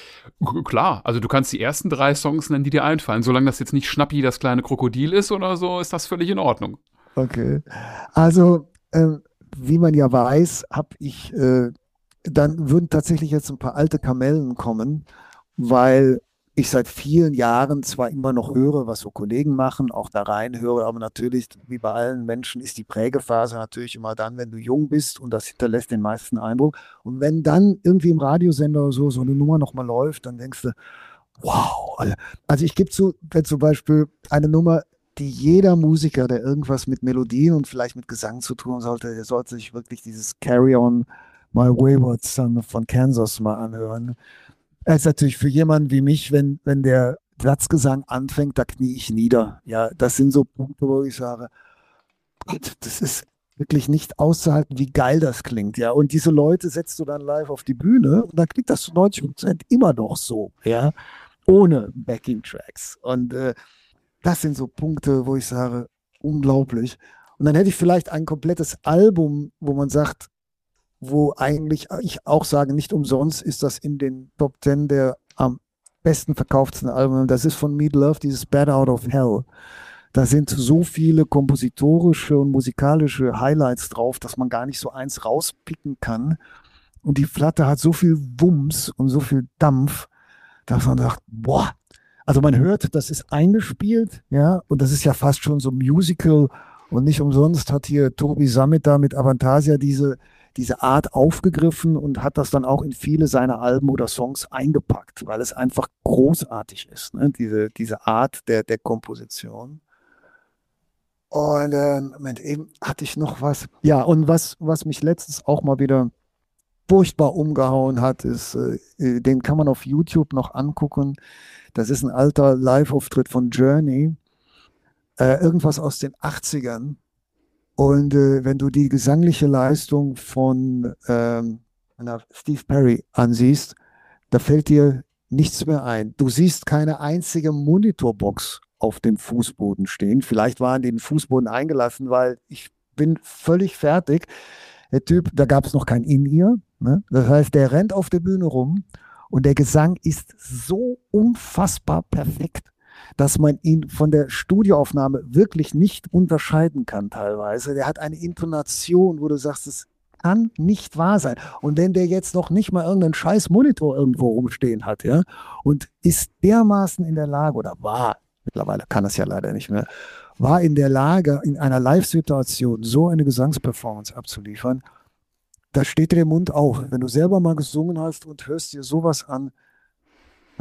Klar, also du kannst die ersten drei Songs nennen, die dir einfallen. Solange das jetzt nicht Schnappi, das kleine Krokodil ist oder so, ist das völlig in Ordnung. Okay. Also, ähm, wie man ja weiß, habe ich, äh, dann würden tatsächlich jetzt ein paar alte Kamellen kommen, weil ich seit vielen Jahren zwar immer noch höre, was so Kollegen machen, auch da rein höre, aber natürlich, wie bei allen Menschen, ist die Prägephase natürlich immer dann, wenn du jung bist und das hinterlässt den meisten Eindruck. Und wenn dann irgendwie im Radiosender oder so so eine Nummer nochmal läuft, dann denkst du, wow. Also ich gebe zu, wenn zum Beispiel eine Nummer, die jeder Musiker, der irgendwas mit Melodien und vielleicht mit Gesang zu tun sollte, der sollte sich wirklich dieses Carry On My Wayward Son von Kansas mal anhören. Das ist natürlich für jemanden wie mich, wenn, wenn der Satzgesang anfängt, da knie ich nieder. Ja, das sind so Punkte, wo ich sage, Gott, das ist wirklich nicht auszuhalten, wie geil das klingt. Ja, und diese Leute setzt du dann live auf die Bühne und dann klingt das zu neunzig Prozent immer noch so, ja, ohne Backing-Tracks. Und äh, das sind so Punkte, wo ich sage, unglaublich. Und dann hätte ich vielleicht ein komplettes Album, wo man sagt, wo eigentlich ich auch sage, nicht umsonst ist das in den Top Ten der am besten verkauften Alben. Das ist von Meat Love, dieses Bad Out of Hell. Da sind so viele kompositorische und musikalische Highlights drauf, dass man gar nicht so eins rauspicken kann. Und die Platte hat so viel Wumms und so viel Dampf, dass man sagt, boah. Also man hört, das ist eingespielt, ja, und das ist ja fast schon so Musical. Und nicht umsonst hat hier Tobi Sammet da mit Avantasia diese diese Art aufgegriffen und hat das dann auch in viele seiner Alben oder Songs eingepackt, weil es einfach großartig ist, ne? Diese, diese Art der, der Komposition. Und äh, Moment, eben hatte ich noch was. Ja, und was, was mich letztens auch mal wieder furchtbar umgehauen hat, ist, äh, den kann man auf YouTube noch angucken. Das ist ein alter Live-Auftritt von Journey, äh, irgendwas aus den achtzigern. Und äh, wenn du die gesangliche Leistung von ähm, Steve Perry ansiehst, da fällt dir nichts mehr ein. Du siehst keine einzige Monitorbox auf dem Fußboden stehen. Vielleicht waren die den Fußboden eingelassen, weil ich bin völlig fertig. Der Typ, da gab es noch kein In-Ear. Ne? Das heißt, der rennt auf der Bühne rum und der Gesang ist so unfassbar perfekt, dass man ihn von der Studioaufnahme wirklich nicht unterscheiden kann teilweise. Der hat eine Intonation, wo du sagst, es kann nicht wahr sein. Und wenn der jetzt noch nicht mal irgendeinen scheiß Monitor irgendwo rumstehen hat, ja, und ist dermaßen in der Lage, oder war, mittlerweile kann es ja leider nicht mehr, war in der Lage, in einer Live-Situation so eine Gesangsperformance abzuliefern, da steht dir der Mund auf. Wenn du selber mal gesungen hast und hörst dir sowas an, ja,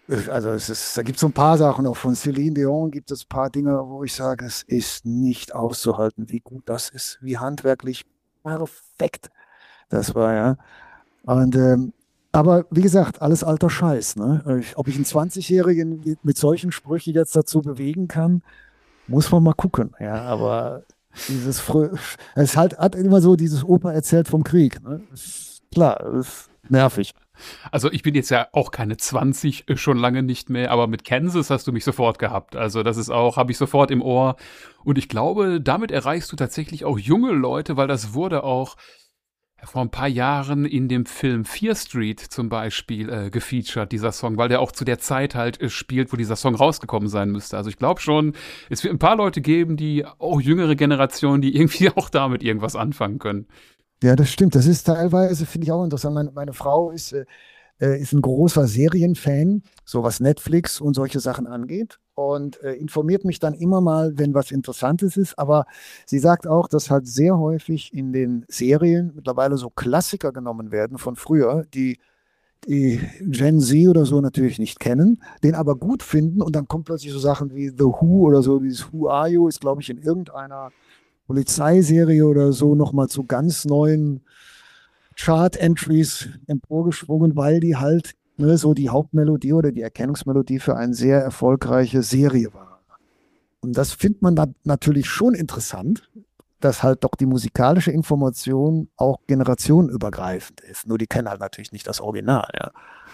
Also es ist, da gibt es so ein paar Sachen, auch von Celine Dion gibt es ein paar Dinge, wo ich sage, es ist nicht auszuhalten, wie gut das ist, wie handwerklich perfekt das war, ja. Und, ähm, aber wie gesagt, alles alter Scheiß, ne? Ich, ob ich einen zwanzig-Jährigen mit, mit solchen Sprüchen jetzt dazu bewegen kann, muss man mal gucken, ja. Aber dieses frü es halt, hat immer so dieses Opa erzählt vom Krieg, ne? Ist klar, ist nervig. Also ich bin jetzt ja auch keine zwanzig, äh, schon lange nicht mehr, aber mit Kansas hast du mich sofort gehabt. Also das ist auch, habe ich sofort im Ohr. Und ich glaube, damit erreichst du tatsächlich auch junge Leute, weil das wurde auch vor ein paar Jahren in dem Film Fear Street zum Beispiel äh, gefeatured, dieser Song, weil der auch zu der Zeit halt äh, spielt, wo dieser Song rausgekommen sein müsste. Also ich glaube schon, es wird ein paar Leute geben, die auch jüngere Generationen, die irgendwie auch damit irgendwas anfangen können. Ja, das stimmt. Das ist teilweise, finde ich auch interessant. Meine, meine Frau ist, äh, äh, ist ein großer Serienfan, so was Netflix und solche Sachen angeht. Und äh, informiert mich dann immer mal, wenn was Interessantes ist. Aber sie sagt auch, dass halt sehr häufig in den Serien mittlerweile so Klassiker genommen werden von früher, die die Gen Z oder so natürlich nicht kennen, den aber gut finden. Und dann kommt plötzlich so Sachen wie The Who oder so, dieses Who Are You ist, glaube ich, in irgendeiner Polizeiserie oder so nochmal zu ganz neuen Chart-Entries emporgeschwungen, weil die halt ne, so die Hauptmelodie oder die Erkennungsmelodie für eine sehr erfolgreiche Serie war. Und das findet man da natürlich schon interessant, dass halt doch die musikalische Information auch generationenübergreifend ist. Nur die kennen halt natürlich nicht das Original, ja.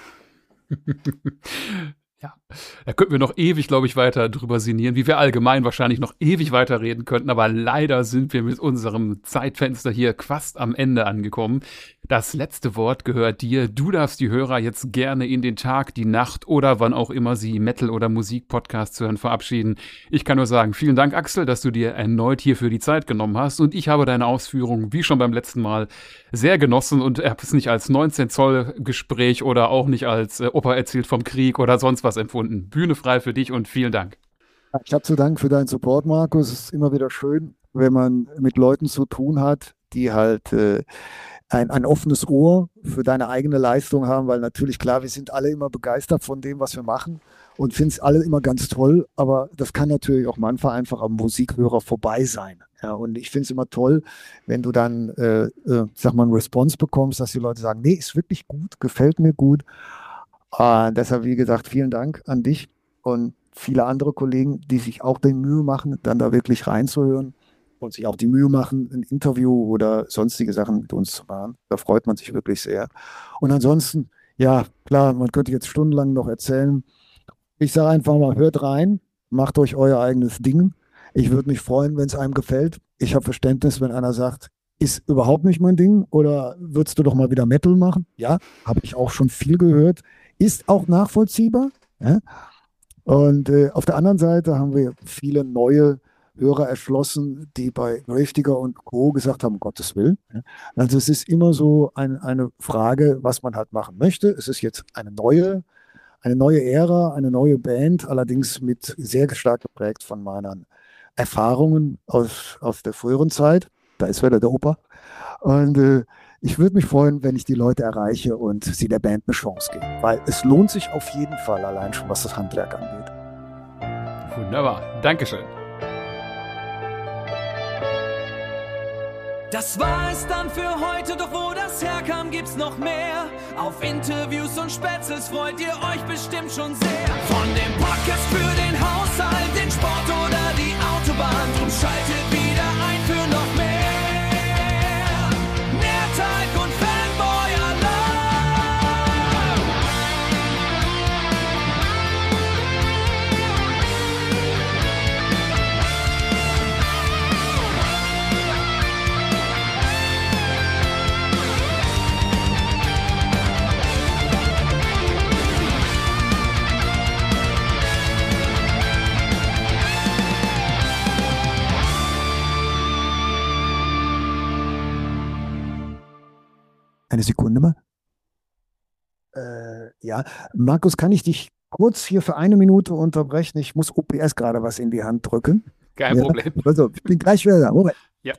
Ja, da könnten wir noch ewig, glaube ich, weiter drüber sinnieren, wie wir allgemein wahrscheinlich noch ewig weiter reden könnten, aber leider sind wir mit unserem Zeitfenster hier fast am Ende angekommen. Das letzte Wort gehört dir. Du darfst die Hörer jetzt gerne in den Tag, die Nacht oder wann auch immer sie Metal- oder Musik-Podcasts hören, verabschieden. Ich kann nur sagen, vielen Dank, Axel, dass du dir erneut hierfür die Zeit genommen hast und ich habe deine Ausführungen, wie schon beim letzten Mal, sehr genossen und habe es nicht als neunzehn Zoll Gespräch oder auch nicht als äh, Opa erzählt vom Krieg oder sonst was empfunden. Bühne frei für dich und vielen Dank. Ich habe zu danken für deinen Support, Markus. Es ist immer wieder schön, wenn man mit Leuten zu tun hat, die halt äh, ein, ein offenes Ohr für deine eigene Leistung haben, weil natürlich klar, wir sind alle immer begeistert von dem, was wir machen und finden es alle immer ganz toll, aber das kann natürlich auch manchmal einfach am Musikhörer vorbei sein. Ja, und ich finde es immer toll, wenn du dann, äh, äh, sag mal, einen Response bekommst, dass die Leute sagen, nee, ist wirklich gut, gefällt mir gut. Äh, deshalb, wie gesagt, vielen Dank an dich und viele andere Kollegen, die sich auch die Mühe machen, dann da wirklich reinzuhören und sich auch die Mühe machen, ein Interview oder sonstige Sachen mit uns zu machen. Da freut man sich wirklich sehr. Und ansonsten, ja, klar, man könnte jetzt stundenlang noch erzählen. Ich sage einfach mal, hört rein, macht euch euer eigenes Ding. Ich würde mich freuen, wenn es einem gefällt. Ich habe Verständnis, wenn einer sagt, ist überhaupt nicht mein Ding oder würdest du doch mal wieder Metal machen? Ja, habe ich auch schon viel gehört. Ist auch nachvollziehbar. Ja? Und äh, auf der anderen Seite haben wir viele neue Hörer erschlossen, die bei Gravedigger und Co. gesagt haben, um Gottes Willen. Ja. Also es ist immer so ein, eine Frage, was man halt machen möchte. Es ist jetzt eine neue, eine neue Ära, eine neue Band, allerdings mit sehr stark geprägt von meinen Erfahrungen aus, aus der früheren Zeit. Da ist wieder der Opa. Und äh, ich würde mich freuen, wenn ich die Leute erreiche und sie der Band eine Chance gebe. Weil es lohnt sich auf jeden Fall, allein schon was das Handwerk angeht. Wunderbar. Dankeschön. Das war es dann für heute, doch wo das herkam, gibt's noch mehr. Auf Interviews und Spätzles freut ihr euch bestimmt schon sehr. Von dem Podcast für den Haushalt, den Sport oder die Autobahn, drum schaltet wieder ein für noch mehr. Nerdteig und Fanboy Alarm. Eine Sekunde mal. Äh, ja, Markus, kann ich dich kurz hier für eine Minute unterbrechen? Ich muss O P S gerade was in die Hand drücken. Kein Ja, Problem. also, ich bin gleich wieder da. Moment. Ja.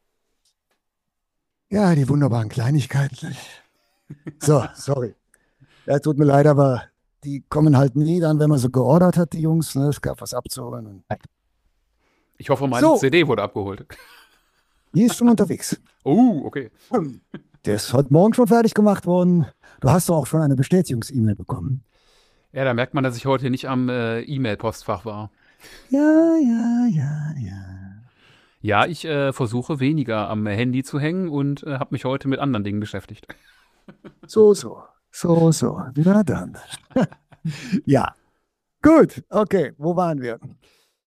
Ja, die wunderbaren Kleinigkeiten. So, sorry. Ja, tut mir leid, aber die kommen halt nie dann, wenn man so geordert hat, die Jungs. Ne? Es gab was abzuholen. Ich hoffe, meine So. C D wurde abgeholt. Die ist schon unterwegs. Oh, okay. Der ist heute Morgen schon fertig gemacht worden. Du hast doch auch schon eine Bestätigungs-E-Mail bekommen. Ja, da merkt man, dass ich heute nicht am äh, E-Mail-Postfach war. Ja, ja, ja, ja. Ja, ich äh, versuche weniger am Handy zu hängen und äh, habe mich heute mit anderen Dingen beschäftigt. So, so. So, so. Na dann. Ja. Gut. Okay. Wo waren wir?